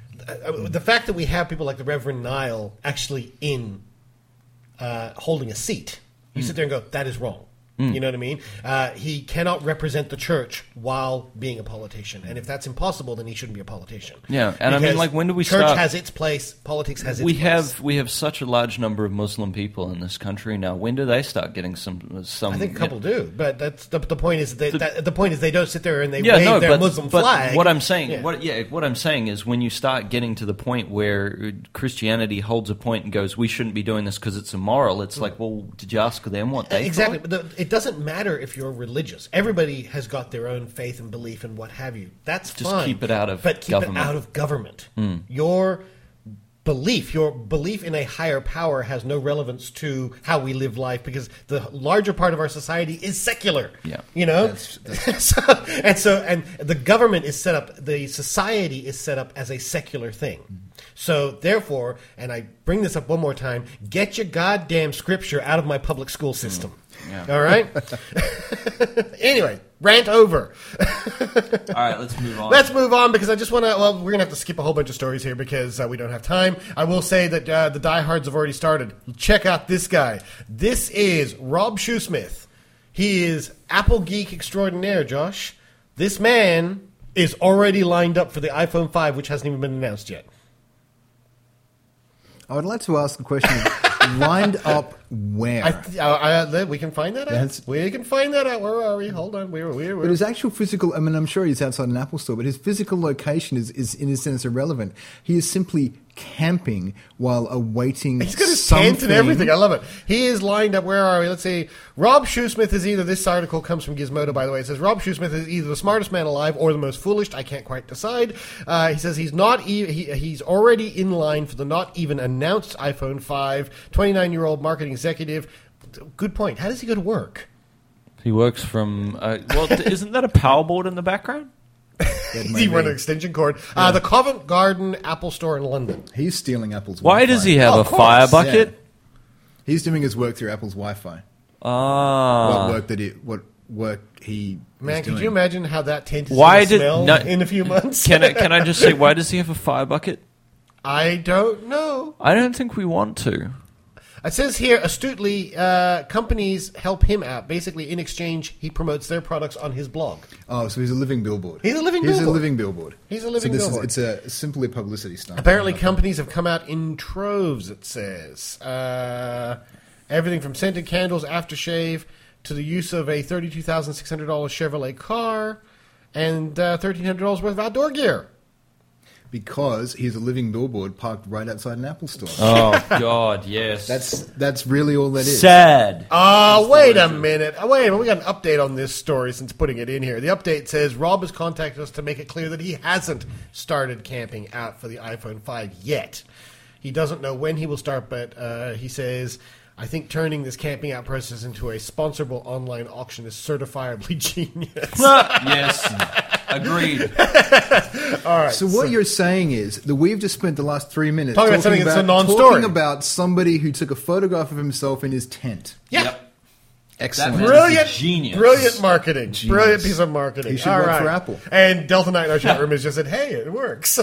the fact that we have people like the Reverend Nile actually in holding a seat. You sit there and go, that is wrong. You know what I mean? He cannot represent the church while being a politician. And if that's impossible, then he shouldn't be a politician. Yeah, and I mean, like, when do we church start... Church has its place, politics has its place. We have such a large number of Muslim people in this country now. When do they start getting some I think a couple do, but that's the point is the point is they don't sit there and they wave their Muslim flag. What I'm saying, what I'm saying is, when you start getting to the point where Christianity holds a point and goes, we shouldn't be doing this because it's immoral, it's like, well, did you ask them what they exactly? thought? But it doesn't matter if you're religious. Everybody has got their own faith and belief and what have you. That's just fine. keep it out of but keep government. it out of government. Your belief in a higher power has no relevance to how we live life, because the larger part of our society is secular. Yeah. You know? And the government is set up, the society is set up as a secular thing. So therefore, and I bring this up one more time, get your goddamn scripture out of my public school system. Yeah. All right? Anyway, rant over. All right, let's move on. Let's move on, because I just want to... Well, we're going to have to skip a whole bunch of stories here because we don't have time. I will say that the diehards have already started. Check out this guy. This is Rob Shoesmith. He is Apple geek extraordinaire, Josh. This man is already lined up for the iPhone 5, which hasn't even been announced yet. I would like to ask a question. Lined up where? We can find that out. We can find that out. Where are we? Hold on. But his actual physical... I mean, I'm sure he's outside an Apple store, but his physical location is in a sense irrelevant. He is simply camping while awaiting He's got his something. tent and everything. I love it. He is lined up. Where are we? Let's see. Rob Shoesmith is either... This article comes from Gizmodo, by the way. It says Rob Shoesmith is either the smartest man alive or the most foolish. I can't quite decide. He says he's not... He's already in line for the not even announced iPhone 5. 29-year-old marketing executive. Good point. How does he go to work? He works from... well, isn't that a power board in the background? He run an extension cord. The Covent Garden Apple Store in London. He's stealing Apple's Why Wi-Fi. does he have a of course. fire bucket? Yeah. He's doing his work through Apple's Wi-Fi. What work he Man, is doing. could you imagine how that tent is Why going to did- smell no- in a few months? Can I just say, why does he have a fire bucket? I don't know. I don't think we want to. It says here, astutely, companies help him out. Basically, in exchange, he promotes their products on his blog. Oh, so he's a living billboard. He's a living billboard. He's a living billboard. It's a simply publicity stunt. Apparently, companies have come out in troves, it says. Everything from scented candles, aftershave, to the use of a $32,600 Chevrolet car, and $1,300 worth of outdoor gear. Because he's a living billboard parked right outside an Apple store. Oh, God, yes. That's really all that is. Sad. Wait a minute. We got an update on this story since putting it in here. The update says Rob has contacted us to make it clear that he hasn't started camping out for the iPhone 5 yet. He doesn't know when he will start, but he says, I think turning this camping out process into a sponsorable online auction is certifiably genius. Yes. Agreed. All right. So what you're saying is that we've just spent the last 3 minutes talking about something that's a non-story. Talking about somebody who took a photograph of himself in his tent. Yeah. Yep. Excellent. Brilliant. Genius. Brilliant marketing. Genius. Brilliant piece of marketing. He should work for Apple. And Delta Knight in our chat room has just said, hey, it works. All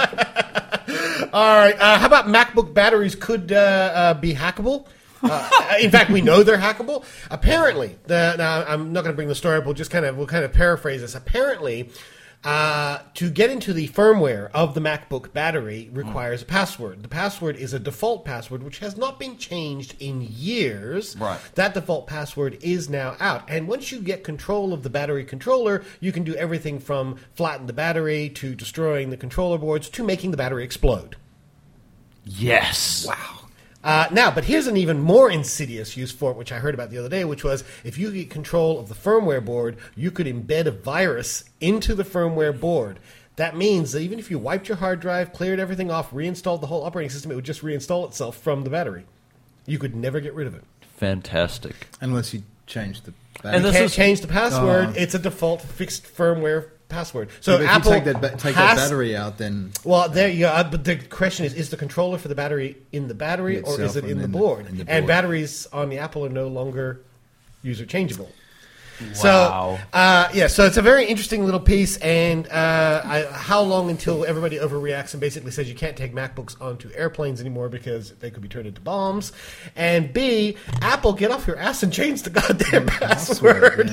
right. How about MacBook batteries could be hackable? In fact, we know they're hackable. Apparently, now I'm not going to bring the story up. We'll kind of paraphrase this. Apparently, to get into the firmware of the MacBook battery requires a password. The password is a default password, which has not been changed in years. Right. That default password is now out. And once you get control of the battery controller, you can do everything from flatten the battery to destroying the controller boards to making the battery explode. Yes. Wow. But here's an even more insidious use for it, which I heard about the other day, which was if you get control of the firmware board, you could embed a virus into the firmware board. That means that even if you wiped your hard drive, cleared everything off, reinstalled the whole operating system, it would just reinstall itself from the battery. You could never get rid of it. Fantastic. Unless you change the battery. And you can't change the password. It's a default fixed firmware password. So if Apple you take that battery out, then well, there you go. But the question is the controller for the battery in the battery or is it in the board? And batteries on the Apple are no longer user changeable. Wow. So it's a very interesting little piece, and how long until everybody overreacts and basically says you can't take MacBooks onto airplanes anymore because they could be turned into bombs, and B, Apple, get off your ass and change the goddamn password.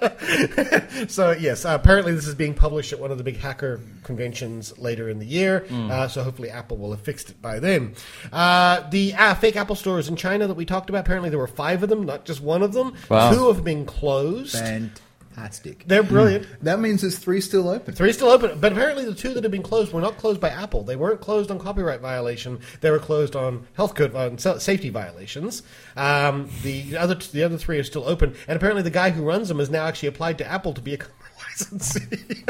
So yes, apparently this is being published at one of the big hacker conventions later in the year, so hopefully Apple will have fixed it by then. The fake Apple stores in China that we talked about, apparently there were 5 of them, not just one of them. Wow. 2 have been closed. fantastic. They're brilliant. That means there's 3 still open. 3 still open, but apparently the 2 that have been closed were not closed by Apple. They weren't closed on copyright violation. They were closed on health code safety violations. The other 3 are still open, and apparently the guy who runs them has now actually applied to Apple to be a licensee.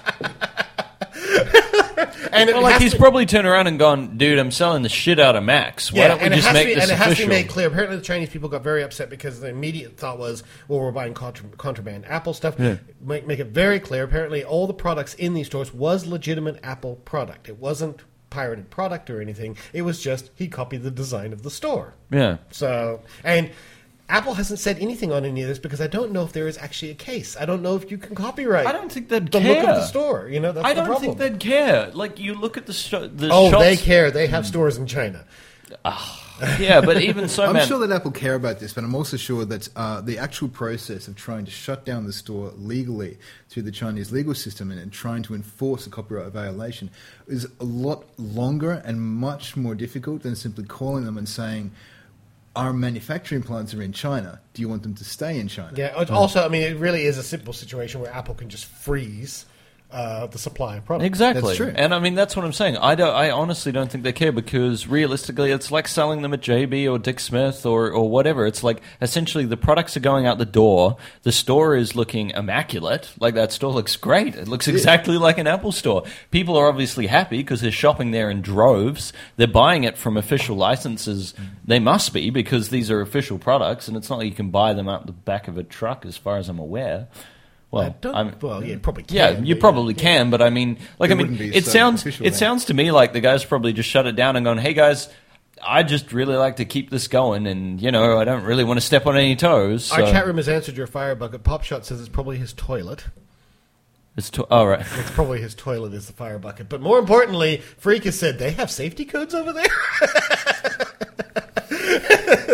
And he's probably turned around and gone, dude, I'm selling the shit out of Macs. Why don't we just make this official? And it has to be made clear. Apparently the Chinese people got very upset because the immediate thought was, well, we're buying contraband Apple stuff. Yeah. Make it very clear. Apparently all the products in these stores was legitimate Apple product. It wasn't pirated product or anything. It was just he copied the design of the store. Yeah. So, and Apple hasn't said anything on any of this because I don't know if there is actually a case. I don't know if you can copyright. I don't think they'd the care. Look of the store. You know, that's I the don't problem. think they'd care. Like you look at the shops. They care. They have stores in China. Yeah, but even so, I'm sure that Apple care about this, but I'm also sure that the actual process of trying to shut down the store legally through the Chinese legal system and trying to enforce a copyright violation is a lot longer and much more difficult than simply calling them and saying, our manufacturing plants are in China. Do you want them to stay in China? Yeah. Also, I mean, it really is a simple situation where Apple can just freeze the supply of product. Exactly. That's true. And I mean, that's what I'm saying. I honestly don't think they care because realistically, it's like selling them at JB or Dick Smith or whatever. It's like essentially the products are going out the door. The store is looking immaculate. Like that store looks great. It looks exactly like an Apple store. People are obviously happy because they're shopping there in droves. They're buying it from official licenses. They must be because these are official products and it's not like you can buy them out the back of a truck as far as I'm aware. Well, you probably can. Yeah, you probably can, but I mean, it sounds to me like the guys probably just shut it down and gone, hey guys, I just really like to keep this going, and I don't really want to step on any toes. So. Our chat room has answered your fire bucket. Popshot says it's probably his toilet. Right. It's probably his toilet is the fire bucket. But more importantly, Freak has said they have safety codes over there.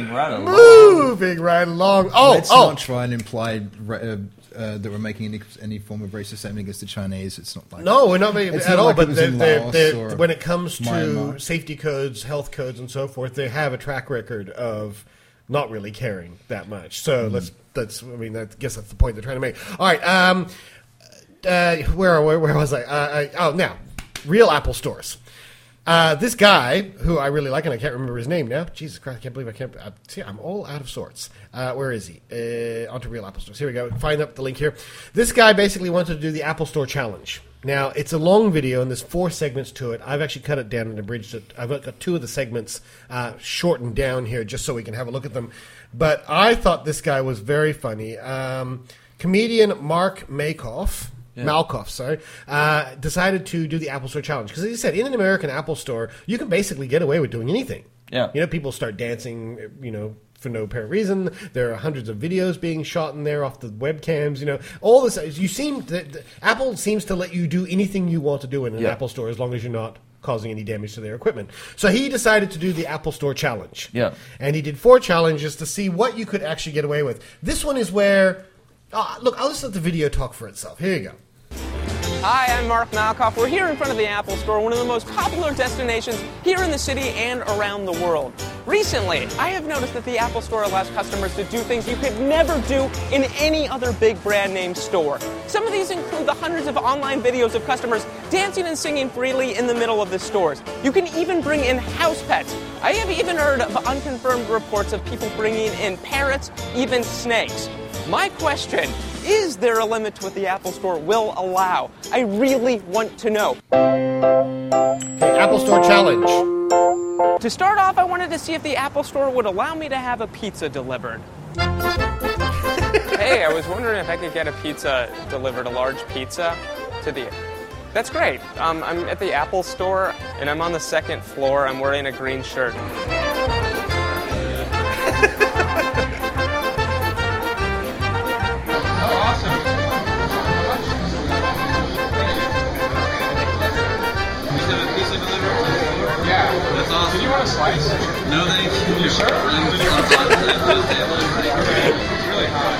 Moving right along. Moving right along. Let's not try and imply that we're making any form of racist statement against the Chinese. It's not like No, we're not making It's at not all. like it But was in Laos or when it comes to Myanmar. safety codes, health codes, and so forth, they have a track record of not really caring that much. So I guess that's the point they're trying to make. All right. Where was I? Now, real Apple stores. This guy, who I really like, and I can't remember his name now. Jesus Christ, I can't believe I can't. See, I'm all out of sorts. Where is he? Onto real Apple stores. Here we go. Find up the link here. This guy basically wanted to do the Apple Store Challenge. Now, it's a long video, and there's 4 segments to it. I've actually cut it down and abridged it. I've got 2 of the segments shortened down here just so we can have a look at them. But I thought this guy was very funny. Comedian Mark Malkoff, decided to do the Apple Store Challenge. Because as he said, in an American Apple Store, you can basically get away with doing anything. Yeah. You know, people start dancing, for no apparent reason. There are hundreds of videos being shot in there off the webcams. All this. Apple seems to let you do anything you want to do in an Apple Store as long as you're not causing any damage to their equipment. So he decided to do the Apple Store Challenge. Yeah. And he did 4 challenges to see what you could actually get away with. This one is where... look, I'll just let the video talk for itself. Here you go. Hi, I'm Mark Malkoff. We're here in front of the Apple Store, one of the most popular destinations here in the city and around the world. Recently, I have noticed that the Apple Store allows customers to do things you could never do in any other big brand name store. Some of these include the hundreds of online videos of customers dancing and singing freely in the middle of the stores. You can even bring in house pets. I have even heard of unconfirmed reports of people bringing in parrots, even snakes. My question, is there a limit to what the Apple Store will allow? I really want to know. Okay, Apple Store Challenge. To start off, I wanted to see if the Apple Store would allow me to have a pizza delivered. Hey, I was wondering if I could get a pizza delivered, a large pizza, to the... That's great. I'm at the Apple Store, and I'm on the 2nd floor. I'm wearing a green shirt. That's awesome. Do you want a slice? No, thank you. You sure? It's really hot.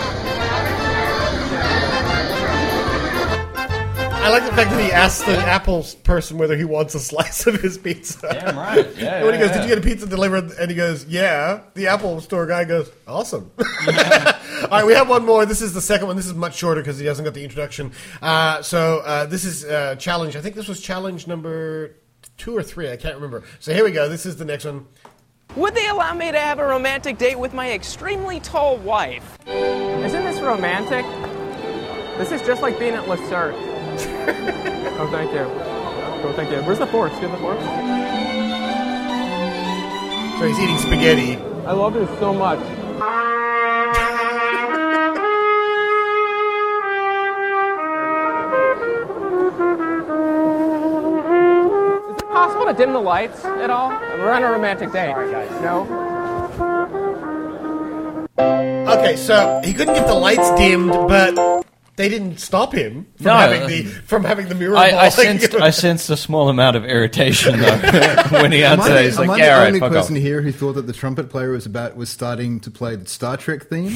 I like the fact that he asked the Apple person whether he wants a slice of his pizza. Damn right. Yeah, And when he goes, did you get a pizza delivered? And he goes, yeah. The Apple Store guy goes, awesome. All right, we have one more. This is the second one. This is much shorter because he hasn't got the introduction. This is challenge. I think this was challenge number 2 or 3. I can't remember. So here we go. This is the next one. Would they allow me to have a romantic date with my extremely tall wife? Isn't this romantic? This is just like being at Le Cirque. Oh, thank you. Oh, thank you. Where's the forks? Do you have the forks? So he's eating spaghetti. I love this so much. Is it possible to dim the lights at all? We're on a romantic date. Sorry, guys. No? Okay, so he couldn't get the lights dimmed, but they didn't stop him from having the mirror ball. I sensed a small amount of irritation though when he answered. He's like, am I the only person here who thought that the trumpet player was starting to play the Star Trek theme?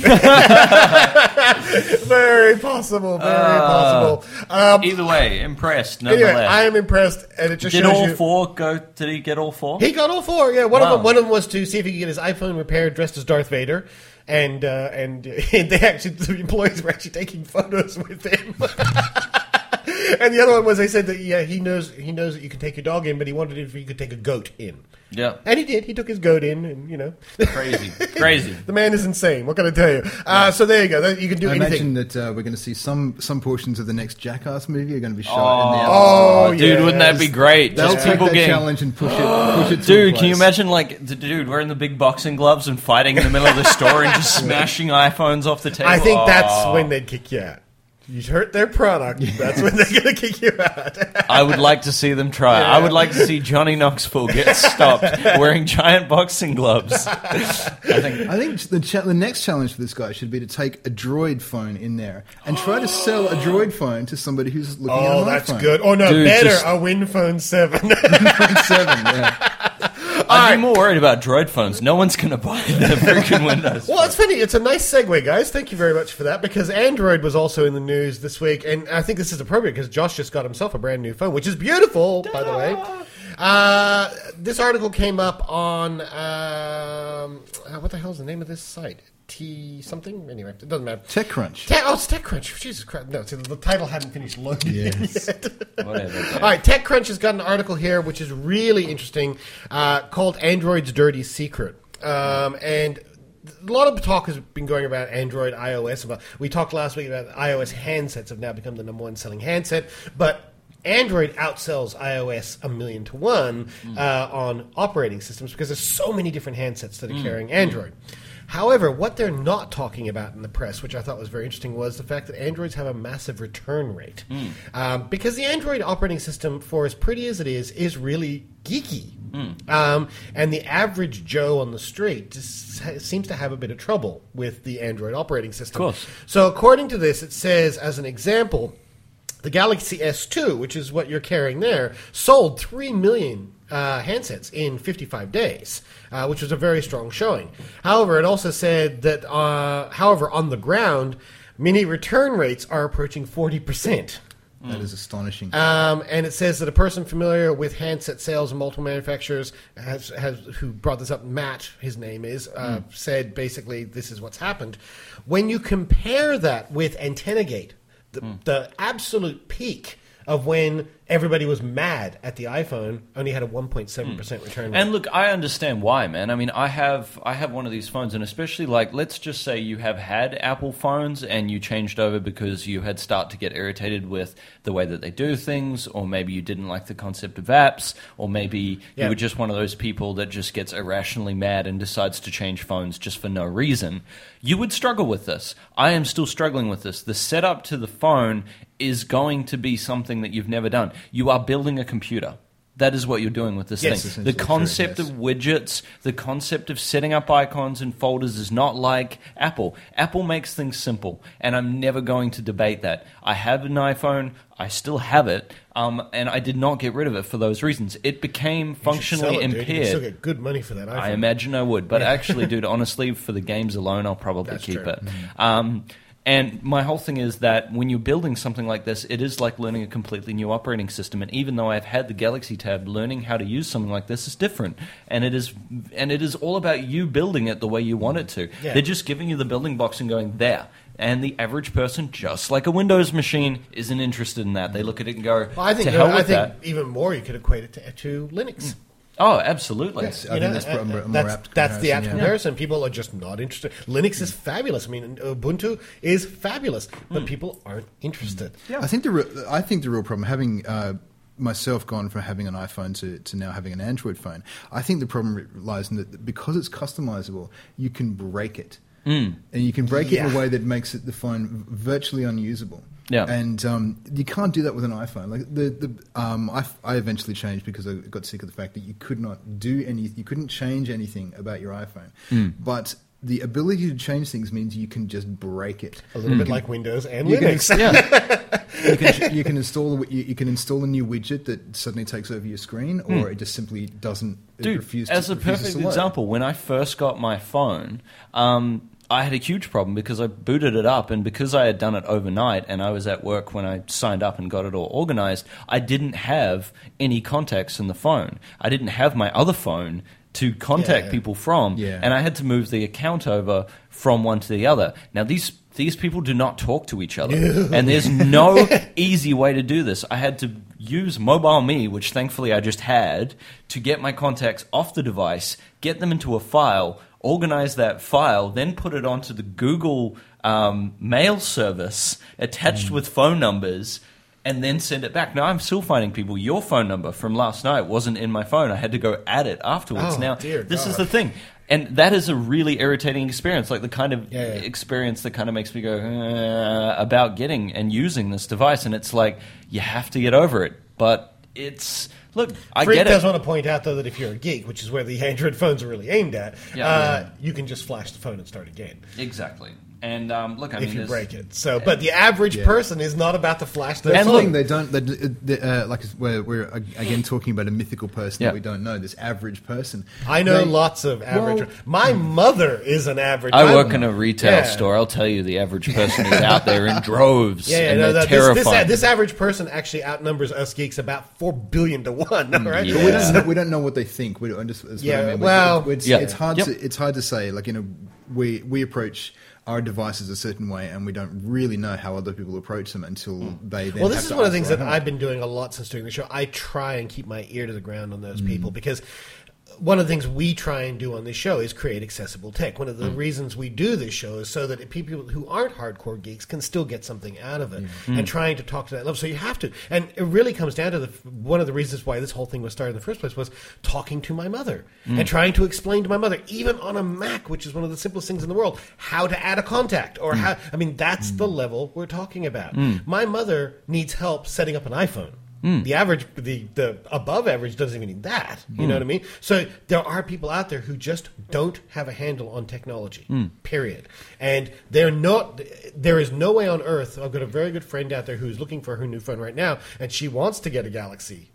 Very possible. Very possible. Either way, impressed. Anyway, Nonetheless, I am impressed, and it just did shows all you. 4 go? Did he get all 4? He got all 4. Yeah, one Wow. of them was to see if he could get his iPhone repaired, dressed as Darth Vader, and they actually, the employees were actually taking photos with him. And the other one was, they said that he knows that you can take your dog in, but he wanted if you could take a goat in. Yeah, and he did. He took his goat in, and crazy. The man is insane. What can I tell you? So there you go. You can do anything. I imagine that we're going to see some portions of the next Jackass movie are going to be shot in the Apple Store. Dude, wouldn't that be great? They'll Just take people that getting challenge and push it. Dude, can you imagine the dude wearing the big boxing gloves and fighting in the middle of the store and just smashing iPhones off the table? I think that's when they'd kick you out. You hurt their product. That's when they're going to kick you out. I would like to see them try. Yeah. I would like to see Johnny Knoxville get stopped wearing giant boxing gloves. I think the next challenge for this guy should be to take a Droid phone in there and try to sell a Droid phone to somebody who's looking at an that's iPhone. Good. Oh, no, dude, better, a WinPhone 7. WinPhone 7, yeah. I I'd be more worried about Droid phones. No one's going to buy the freaking Windows. Well, it's funny. It's a nice segue, guys. Thank you very much for that, because Android was also in the news this week, and I think this is appropriate because Josh just got himself a brand new phone, which is beautiful, by the way. This article came up on what the hell is the name of this site? T something? Anyway, it doesn't matter. TechCrunch. It's TechCrunch. Jesus Christ. No, see, the title hadn't finished loading yet. Whatever. All right, TechCrunch has got an article here which is really interesting called Android's Dirty Secret. And a lot of talk has been going about Android, iOS. We talked last week about iOS handsets have now become the number one selling handset, but Android outsells iOS 1,000,000 to 1 on operating systems because there's so many different handsets that are carrying Android. However, what they're not talking about in the press, which I thought was very interesting, was the fact that Androids have a massive return rate. Because the Android operating system, for as pretty as it is really geeky. And the average Joe on the street just seems to have a bit of trouble with the Android operating system. Of course. So according to this, it says, as an example, the Galaxy S2, which is what you're carrying there, sold 3 million handsets in 55 days, which was a very strong showing. However, it also said that, on the ground, mini return rates are approaching 40%. That is astonishing. And it says that a person familiar with handset sales and multiple manufacturers who brought this up, Matt, his name is, said basically this is what's happened. When you compare that with AntennaGate, the absolute peak of when everybody was mad at the iPhone only had a 1.7% return rate. And look, I understand why, man. I mean, I have one of these phones, and especially, like, let's just say you have had Apple phones and you changed over because you had started to get irritated with the way that they do things, or maybe you didn't like the concept of apps, or maybe you were just one of those people that just gets irrationally mad and decides to change phones just for no reason. You would struggle with this. I am still struggling with this. The setup to the phone is going to be something that you've never done. You are building a computer. That is what you're doing with this thing. The concept of widgets, the concept of setting up icons and folders is not like Apple. Apple makes things simple, and I'm never going to debate that. I have an iPhone. I still have it, and I did not get rid of it for those reasons. It became functionally impaired. You can still get good money for that iPhone. I imagine I would, but actually, dude, honestly, for the games alone, I'll probably keep it. And my whole thing is that when you're building something like this, it is like learning a completely new operating system. And even though I've had the Galaxy Tab, learning how to use something like this is different. And it is all about you building it the way you want it to. Yeah. They're just giving you the building blocks and going, there. And the average person, just like a Windows machine, isn't interested in that. They look at it and go, I think even more you could equate it to Linux. Oh, absolutely. Yes, I think that's a more apt that's the apt comparison. People are just not interested. Linux is fabulous. I mean, Ubuntu is fabulous, but people aren't interested. Yeah. I think the real problem, having myself gone from having an iPhone to now having an Android phone, I think the problem lies in that because it's customizable, you can break it. And you can break it in a way that makes the phone virtually unusable. Yeah, and you can't do that with an iPhone. Like I eventually changed because I got sick of the fact that you could not do you couldn't change anything about your iPhone. But the ability to change things means you can just break it a little bit like Windows and Linux. You can install a new widget that suddenly takes over your screen, or it just simply doesn't. Dude, as a perfect example, when I first got my phone. I had a huge problem because I booted it up, and because I had done it overnight and I was at work when I signed up and got it all organized, I didn't have any contacts in the phone. I didn't have my other phone to contact people from, and I had to move the account over from one to the other. Now, these people do not talk to each other, and there's no easy way to do this. I had to use MobileMe, which thankfully I just had, to get my contacts off the device, get them into a file, organize that file, then put it onto the Google mail service attached with phone numbers, and then send it back. Now, I'm still finding people, your phone number from last night wasn't in my phone. I had to go add it afterwards. Now, this is the thing. And that is a really irritating experience, like the kind of experience that kind of makes me go about getting and using this device. And it's like, you have to get over it. But it's... Look, I Freak get it. does want to point out, though, that if you're a geek, which is where the Android phones are really aimed at, you can just flash the phone and start again. Exactly. And look, I mean, if you break it. So, but the average person is not about to flash their That's phone. the thing, they don't, like we're again talking about a mythical person that we don't know, this average person. I know lots of average. My mother is an average. I work in a retail store. I'll tell you, the average person is out there in droves, and they're terrifying. This average person actually outnumbers us geeks about 4 billion to 1, right? Yeah. We don't know what they think. It's hard to say. Like, we approach our devices a certain way, and we don't really know how other people approach them until they then. Well, this is one of the things that I've been doing a lot since doing the show. I try and keep my ear to the ground on those people, because one of the things we try and do on this show is create accessible tech. One of the reasons we do this show is so that people who aren't hardcore geeks can still get something out of it, and trying to talk to that level. So you have to. And it really comes down to one of the reasons why this whole thing was started in the first place was talking to my mother and trying to explain to my mother, even on a Mac, which is one of the simplest things in the world, how to add a contact or how. I mean, that's the level we're talking about. My mother needs help setting up an iPhone. The average, the above average doesn't even need that. You know what I mean? So there are people out there who just don't have a handle on technology, period. And there is no way on earth. I've got a very good friend out there who's looking for her new phone right now, and she wants to get a Galaxy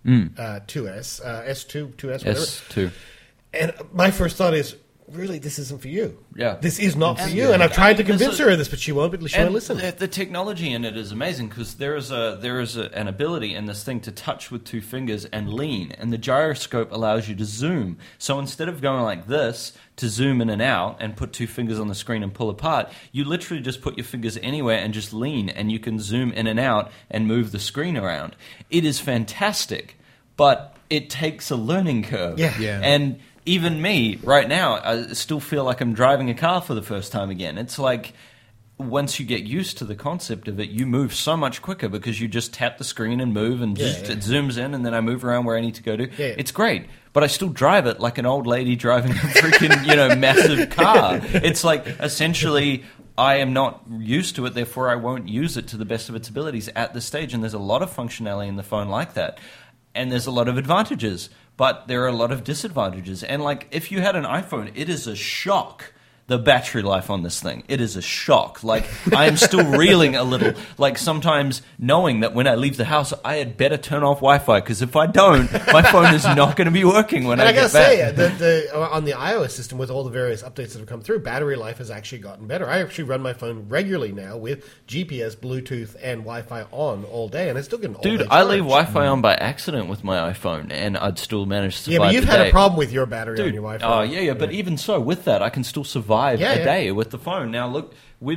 2S, S2, 2S, whatever. S2. And my first thought is, really, this isn't for you. Yeah. This is not for you. And I've tried to convince her of this, but she won't listen. The technology in it is amazing, because there is an ability in this thing to touch with 2 fingers and lean, and the gyroscope allows you to zoom. So instead of going like this to zoom in and out and put 2 fingers on the screen and pull apart, you literally just put your fingers anywhere and just lean, and you can zoom in and out and move the screen around. It is fantastic, but it takes a learning curve. Yeah. And even me, right now, I still feel like I'm driving a car for the first time again. It's like, once you get used to the concept of it, you move so much quicker, because you just tap the screen and move, and it zooms in, and then I move around where I need to go to. Yeah. It's great, but I still drive it like an old lady driving a freaking massive car. It's like, essentially, I am not used to it, therefore I won't use it to the best of its abilities at this stage. And there's a lot of functionality in the phone like that. And there's a lot of advantages, but there are a lot of disadvantages. And like, if you had an iPhone, it is a shock, the battery life on this thing. It is a shock. Like, I am still reeling a little, like, sometimes knowing that when I leave the house, I had better turn off Wi-Fi, because if I don't, my phone is not going to be working when I get back. And I gotta say, on the iOS system, with all the various updates that have come through, battery life has actually gotten better. I actually run my phone regularly now with GPS, Bluetooth, and Wi-Fi on all day, and I still get an all-day charge. Dude, I leave Wi-Fi on by accident with my iPhone, and I'd still manage to survive. Yeah, but you've had a problem with your battery on your Wi-Fi. Oh, yeah, but even so, with that, I can still survive a day with the phone. Now, look,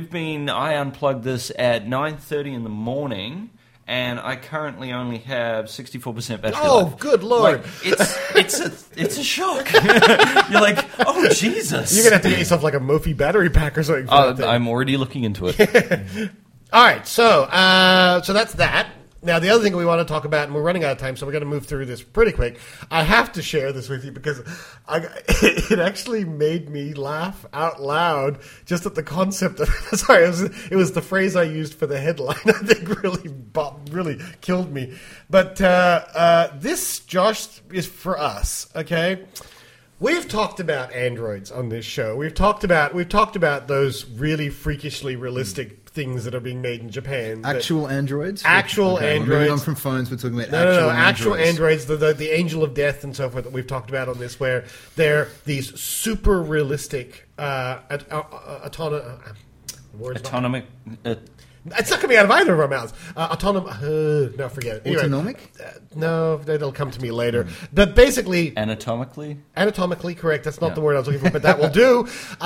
I unplugged this at 9:30 in the morning, and I currently only have 64% battery life. Oh, good Lord. Like, it's a shock. You're like, oh, Jesus. You're going to have to get yourself like a Mophie battery pack or something. I'm already looking into it. All right, so that's that. Now, the other thing we want to talk about, and we're running out of time, so we're going to move through this pretty quick. I have to share this with you because it actually made me laugh out loud just at the concept of it. Sorry, it was the phrase I used for the headline. I think really killed me. But this, Josh, is for us, okay? We've talked about androids on this show. We've talked about those really freakishly realistic things that are being made in Japan. Actual androids? Actual androids. Moving on from phones, we're talking about actual androids. The angel of death and so forth that we've talked about on this, where they're these super realistic autonomic. It's not coming out of either of our mouths. No, forget it. Anyway, autonomic? No, that'll come to me later. But basically... Anatomically, correct. That's not the word I was looking for, but that will do.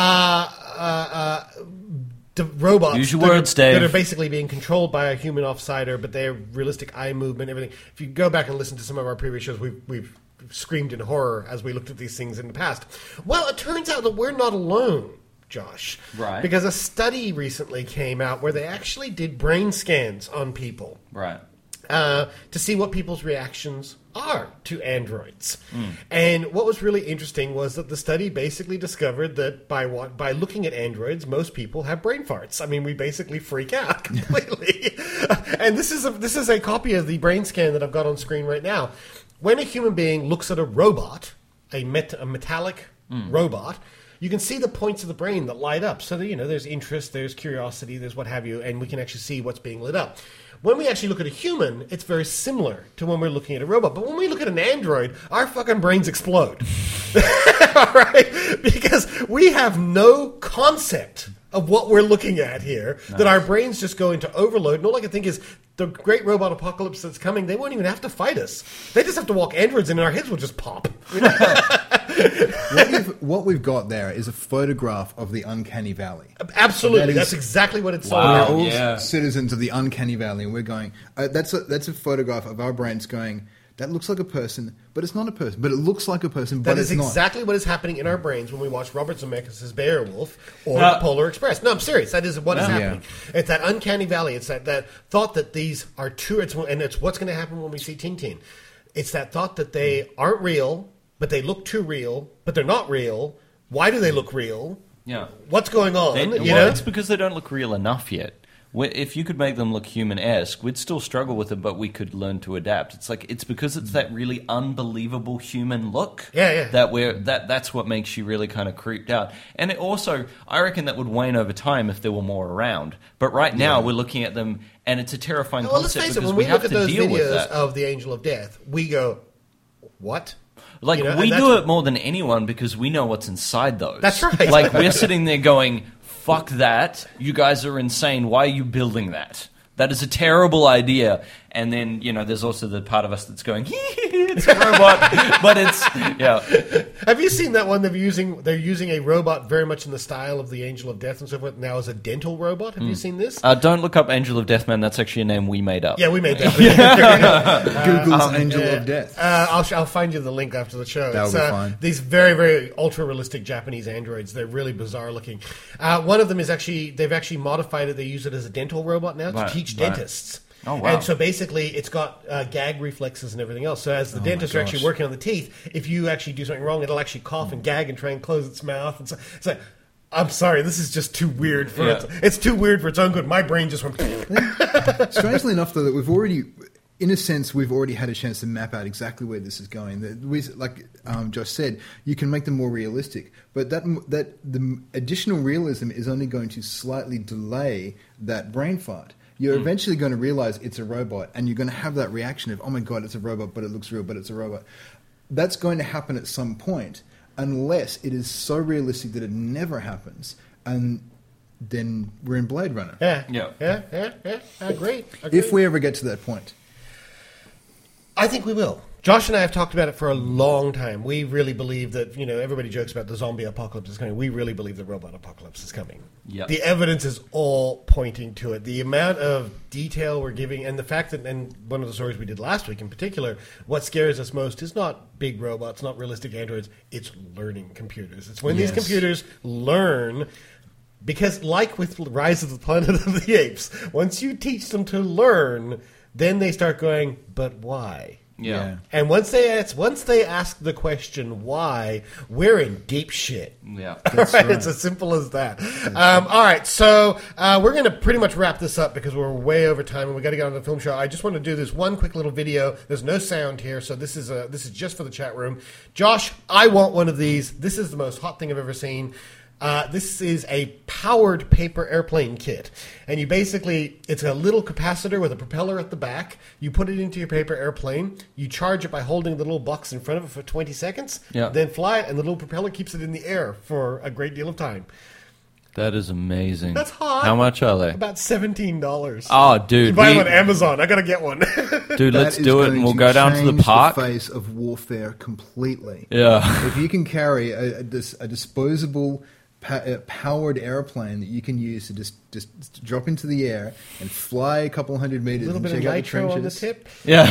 The robots use your words, Dave, that are basically being controlled by a human offsider, but they have realistic eye movement, everything. If you go back and listen to some of our previous shows, we've screamed in horror as we looked at these things in the past. Well, it turns out that we're not alone, Josh. Right. Because a study recently came out where they actually did brain scans on people. Right. To see what people's reactions are to androids. And what was really interesting was that the study basically discovered that by looking at androids, most people have brain farts. I mean, we basically freak out completely. And this is a copy of the brain scan that I've got on screen right now. When a human being looks at a robot, a metallic robot, you can see the points of the brain that light up. So that, there's interest, there's curiosity, there's what have you, and we can actually see what's being lit up. When we actually look at a human, it's very similar to when we're looking at a robot. But when we look at an android, our fucking brains explode. All right? Because we have no concept of what we're looking at here, that our brains just go into overload. And all I can think is, the great robot apocalypse that's coming, they won't even have to fight us. They just have to walk androids in and our heads will just pop. What we've got there is a photograph of the Uncanny Valley. Absolutely. That's exactly what it's We're all all citizens of the Uncanny Valley, and we're going, that's a photograph of our brains going, that looks like a person, but it's not a person. But it looks like a person, but it's not. That is exactly what is happening in our brains when we watch Robert Zemeckis' Beowulf or The Polar Express. No, I'm serious. That is what is happening. Yeah. It's that uncanny valley. It's that thought that these are two, and it's what's going to happen when we see Tintin. It's that thought that they aren't real, but they look too real, but they're not real. Why do they look real? Yeah. What's going on? It's because they don't look real enough yet. If you could make them look human-esque, we'd still struggle with it, but we could learn to adapt. It's because it's that really unbelievable human look. That's what makes you really kind of creeped out. And it also, I reckon that would wane over time if there were more around. But right now, we're looking at them, and it's a terrifying concept let's face it, because when we we have look to at those deal with videos that. of the Angel of Death, we go, what? Like, we do it more than anyone because we know what's inside those. That's right. Like, we're sitting there going, fuck that. You guys are insane. Why are you building that? That is a terrible idea. And then, there's also the part of us that's going, it's a robot. But it's, Have you seen that one? They're using a robot very much in the style of the Angel of Death and so forth now as a dental robot. Have you seen this? Don't look up Angel of Death, man. That's actually a name we made up. Yeah, we made that. Google's Angel of Death. I'll find you the link after the show. That'll be fine. These very, very ultra-realistic Japanese androids. They're really bizarre looking. One of them is they've actually modified it. They use it as a dental robot now to teach dentists. Oh, wow. And so basically it's got gag reflexes and everything else. So as the dentists are actually working on the teeth, if you actually do something wrong, it'll actually cough and gag and try and close its mouth. And so it's like, I'm sorry, this is just too weird for it's too weird for its own good. My brain just went... Strangely enough, though, that we've already... In a sense, we've already had a chance to map out exactly where this is going. Like Josh said, you can make them more realistic, but that the additional realism is only going to slightly delay that brain fart. You're eventually going to realize it's a robot, and you're going to have that reaction of, oh my God, it's a robot, but it looks real, but it's a robot. That's going to happen at some point, unless it is so realistic that it never happens, and then we're in Blade Runner. Yeah. I agree. If we ever get to that point. I think we will. Josh and I have talked about it for a long time. We really believe that, everybody jokes about the zombie apocalypse is coming. We really believe the robot apocalypse is coming. Yep. The evidence is all pointing to it. The amount of detail we're giving, and the fact that, and one of the stories we did last week in particular, what scares us most is not big robots, not realistic androids, it's learning computers. It's when these computers learn... Because like with Rise of the Planet of the Apes, once you teach them to learn, then they start going, but why? Yeah. And once they ask the question why, we're in deep shit. Yeah. That's right. It's as simple as that. All right. So we're going to pretty much wrap this up because we're way over time and we got to get on to the film show. I just want to do this one quick little video. There's no sound here, so this is just for the chat room. Josh, I want one of these. This is the most hot thing I've ever seen. This is a powered paper airplane kit. And you basically, it's a little capacitor with a propeller at the back. You put it into your paper airplane. You charge it by holding the little box in front of it for 20 seconds. Yeah. Then fly it, and the little propeller keeps it in the air for a great deal of time. That is amazing. That's hot. How much are they? About $17. Oh, dude. You buy them on Amazon. I got to get one. Dude, let's do it, and we'll go down to the park. The face of warfare completely. Yeah. If you can carry a disposable... powered airplane that you can use to just drop into the air and fly a couple hundred meters and check out the trenches. On the tip. Yeah.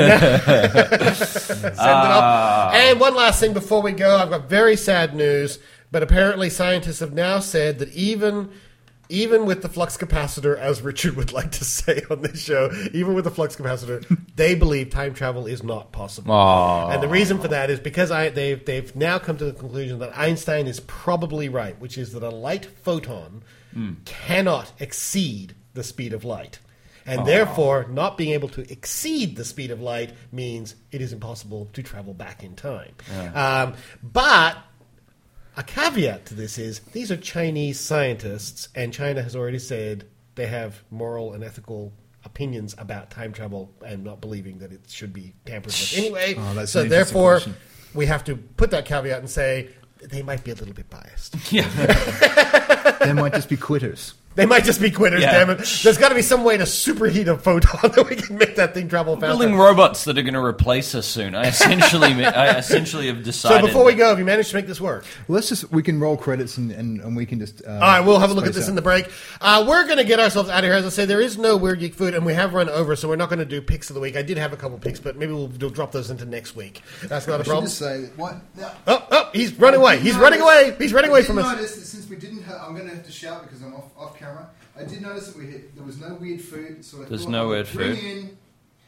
Send it up. And one last thing before we go, I've got very sad news, but apparently scientists have now said that even with the flux capacitor, as Richard would like to say on this show, even with the flux capacitor, they believe time travel is not possible. Aww. And the reason for that is because they've now come to the conclusion that Einstein is probably right, which is that a light photon cannot exceed the speed of light. And therefore, not being able to exceed the speed of light means it is impossible to travel back in time. Yeah. But... a caveat to this is these are Chinese scientists, and China has already said they have moral and ethical opinions about time travel and not believing that it should be tampered with anyway. That's so an interesting therefore, question. we have to put that caveat and say they might be a little bit biased. They might just be quitters. They might just be quitters, Yeah. damn it. There's got to be some way to superheat a photon that we can make that thing travel faster. Building robots that are going to replace us soon. I essentially have decided. So before we go, have you managed to make this work? Well, we can roll credits and we can just. All right, we'll have a look at this in the break. We're going to get ourselves out of here. As I say, there is no Weird Geek food, and we have run over, so we're not going to do picks of the week. I did have a couple picks, but maybe we'll drop those into next week. That's not a I should problem. just say what? No. Oh, he's running away. He's running away. He's running away from us. I did notice that since we didn't have, I'm going to have to shout because I'm off camera. I did notice that there was no weird food. So There's no weird food. In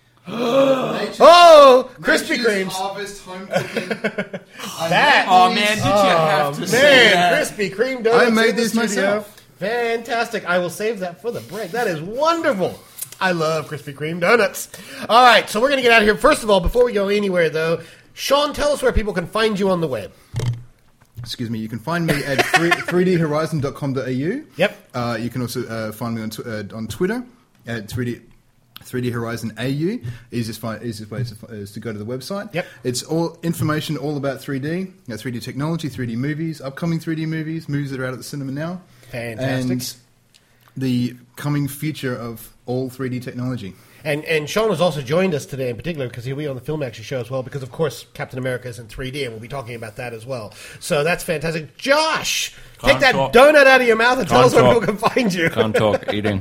Oh, Krispy Kremes. Harvest home cooking. That. Oh man, did you have to say Man, that? Krispy Kreme donuts. I made in the these studio. myself. Fantastic. I will save that for the break. That is wonderful. I love Krispy Kreme donuts. All right, so we're going to get out of here. First of all, before we go anywhere, though, Sean, tell us where people can find you on the web. Excuse me. You can find me at 3dhorizon.com.au. Yep. You can also find me on Twitter at 3D Horizon AU. Easiest way is to go to the website. Yep. It's all information all about 3D, 3D technology, 3D movies, upcoming 3D movies that are out at the cinema now. Fantastic. And the coming future of all 3D technology. And Sean has also joined us today in particular because he'll be on the Film Action show as well because, of course, Captain America is in 3D, and we'll be talking about that as well. So that's fantastic. Josh, take that donut out of your mouth and tell us where people can find you. Can't talk, eating.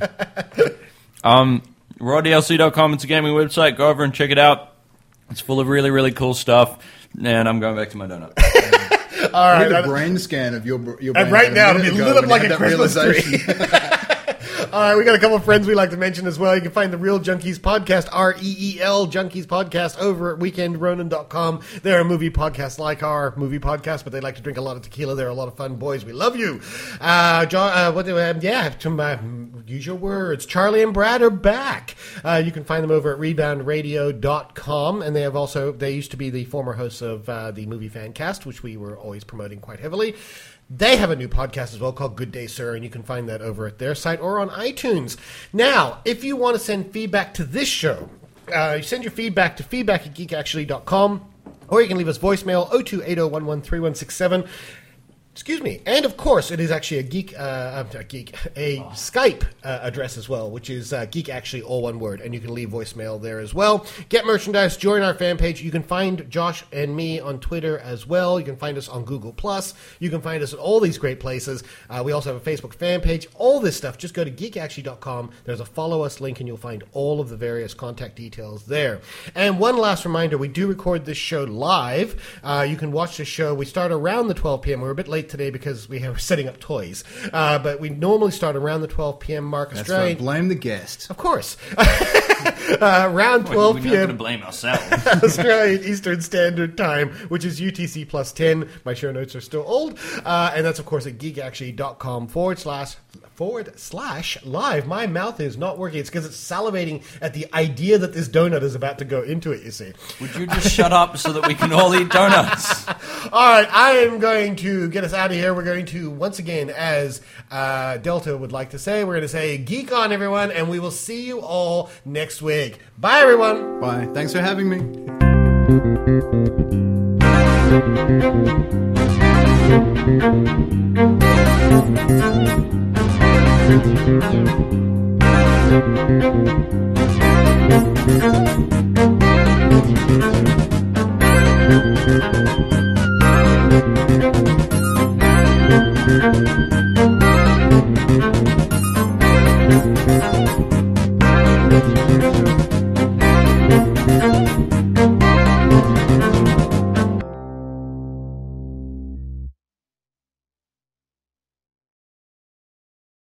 RawDLC.com, it's a gaming website. Go over and check it out. It's full of really, really cool stuff. And I'm going back to my donut. All right. I did a brain scan of your brain. And right now, it'll be lit up like a Christmas tree. realization. All right, we got a couple of friends we like to mention as well. You can find the Real Junkies Podcast, REEL Junkies Podcast, over at weekendronin.com. They're a movie podcast like our movie podcast, but they like to drink a lot of tequila. They're a lot of fun boys. We love you. Use your words. Charlie and Brad are back. You can find them over at reboundradio.com, and they used to be the former hosts of the Movie Fancast, which we were always promoting quite heavily. They have a new podcast as well called Good Day, Sir, and you can find that over at their site or on iTunes. Now, if you want to send feedback to this show, you send your feedback to feedback@geekactually.com, or you can leave us voicemail 0280113167. Excuse me. And, of course, it is actually a Skype address as well, which is Geek Actually, all one word. And you can leave voicemail there as well. Get merchandise. Join our fan page. You can find Josh and me on Twitter as well. You can find us on Google+. You can find us at all these great places. We also have a Facebook fan page. All this stuff, just go to geekactually.com. There's a follow us link, and you'll find all of the various contact details there. And one last reminder, we do record this show live. You can watch the show. We start around the 12 p.m. We're a bit late today because we are setting up toys. But we normally start around the 12 p.m. mark. That's right. Blame the guest. Of course. Around 12 We're not going to p.m. blame ourselves. Australian Eastern Standard Time, which is UTC plus 10. My show notes are still old. And that's, of course, at geekactually.com/live. My mouth is not working. It's because it's salivating at the idea that this donut is about to go into it, you see. Would you just shut up so that we can all eat donuts? All right, I am going to get us out of here. We're going to, once again, as Delta would like to say, we're going to say geek on, everyone, and we will see you all next week. Bye, everyone. Bye. Thanks for having me. Thank you.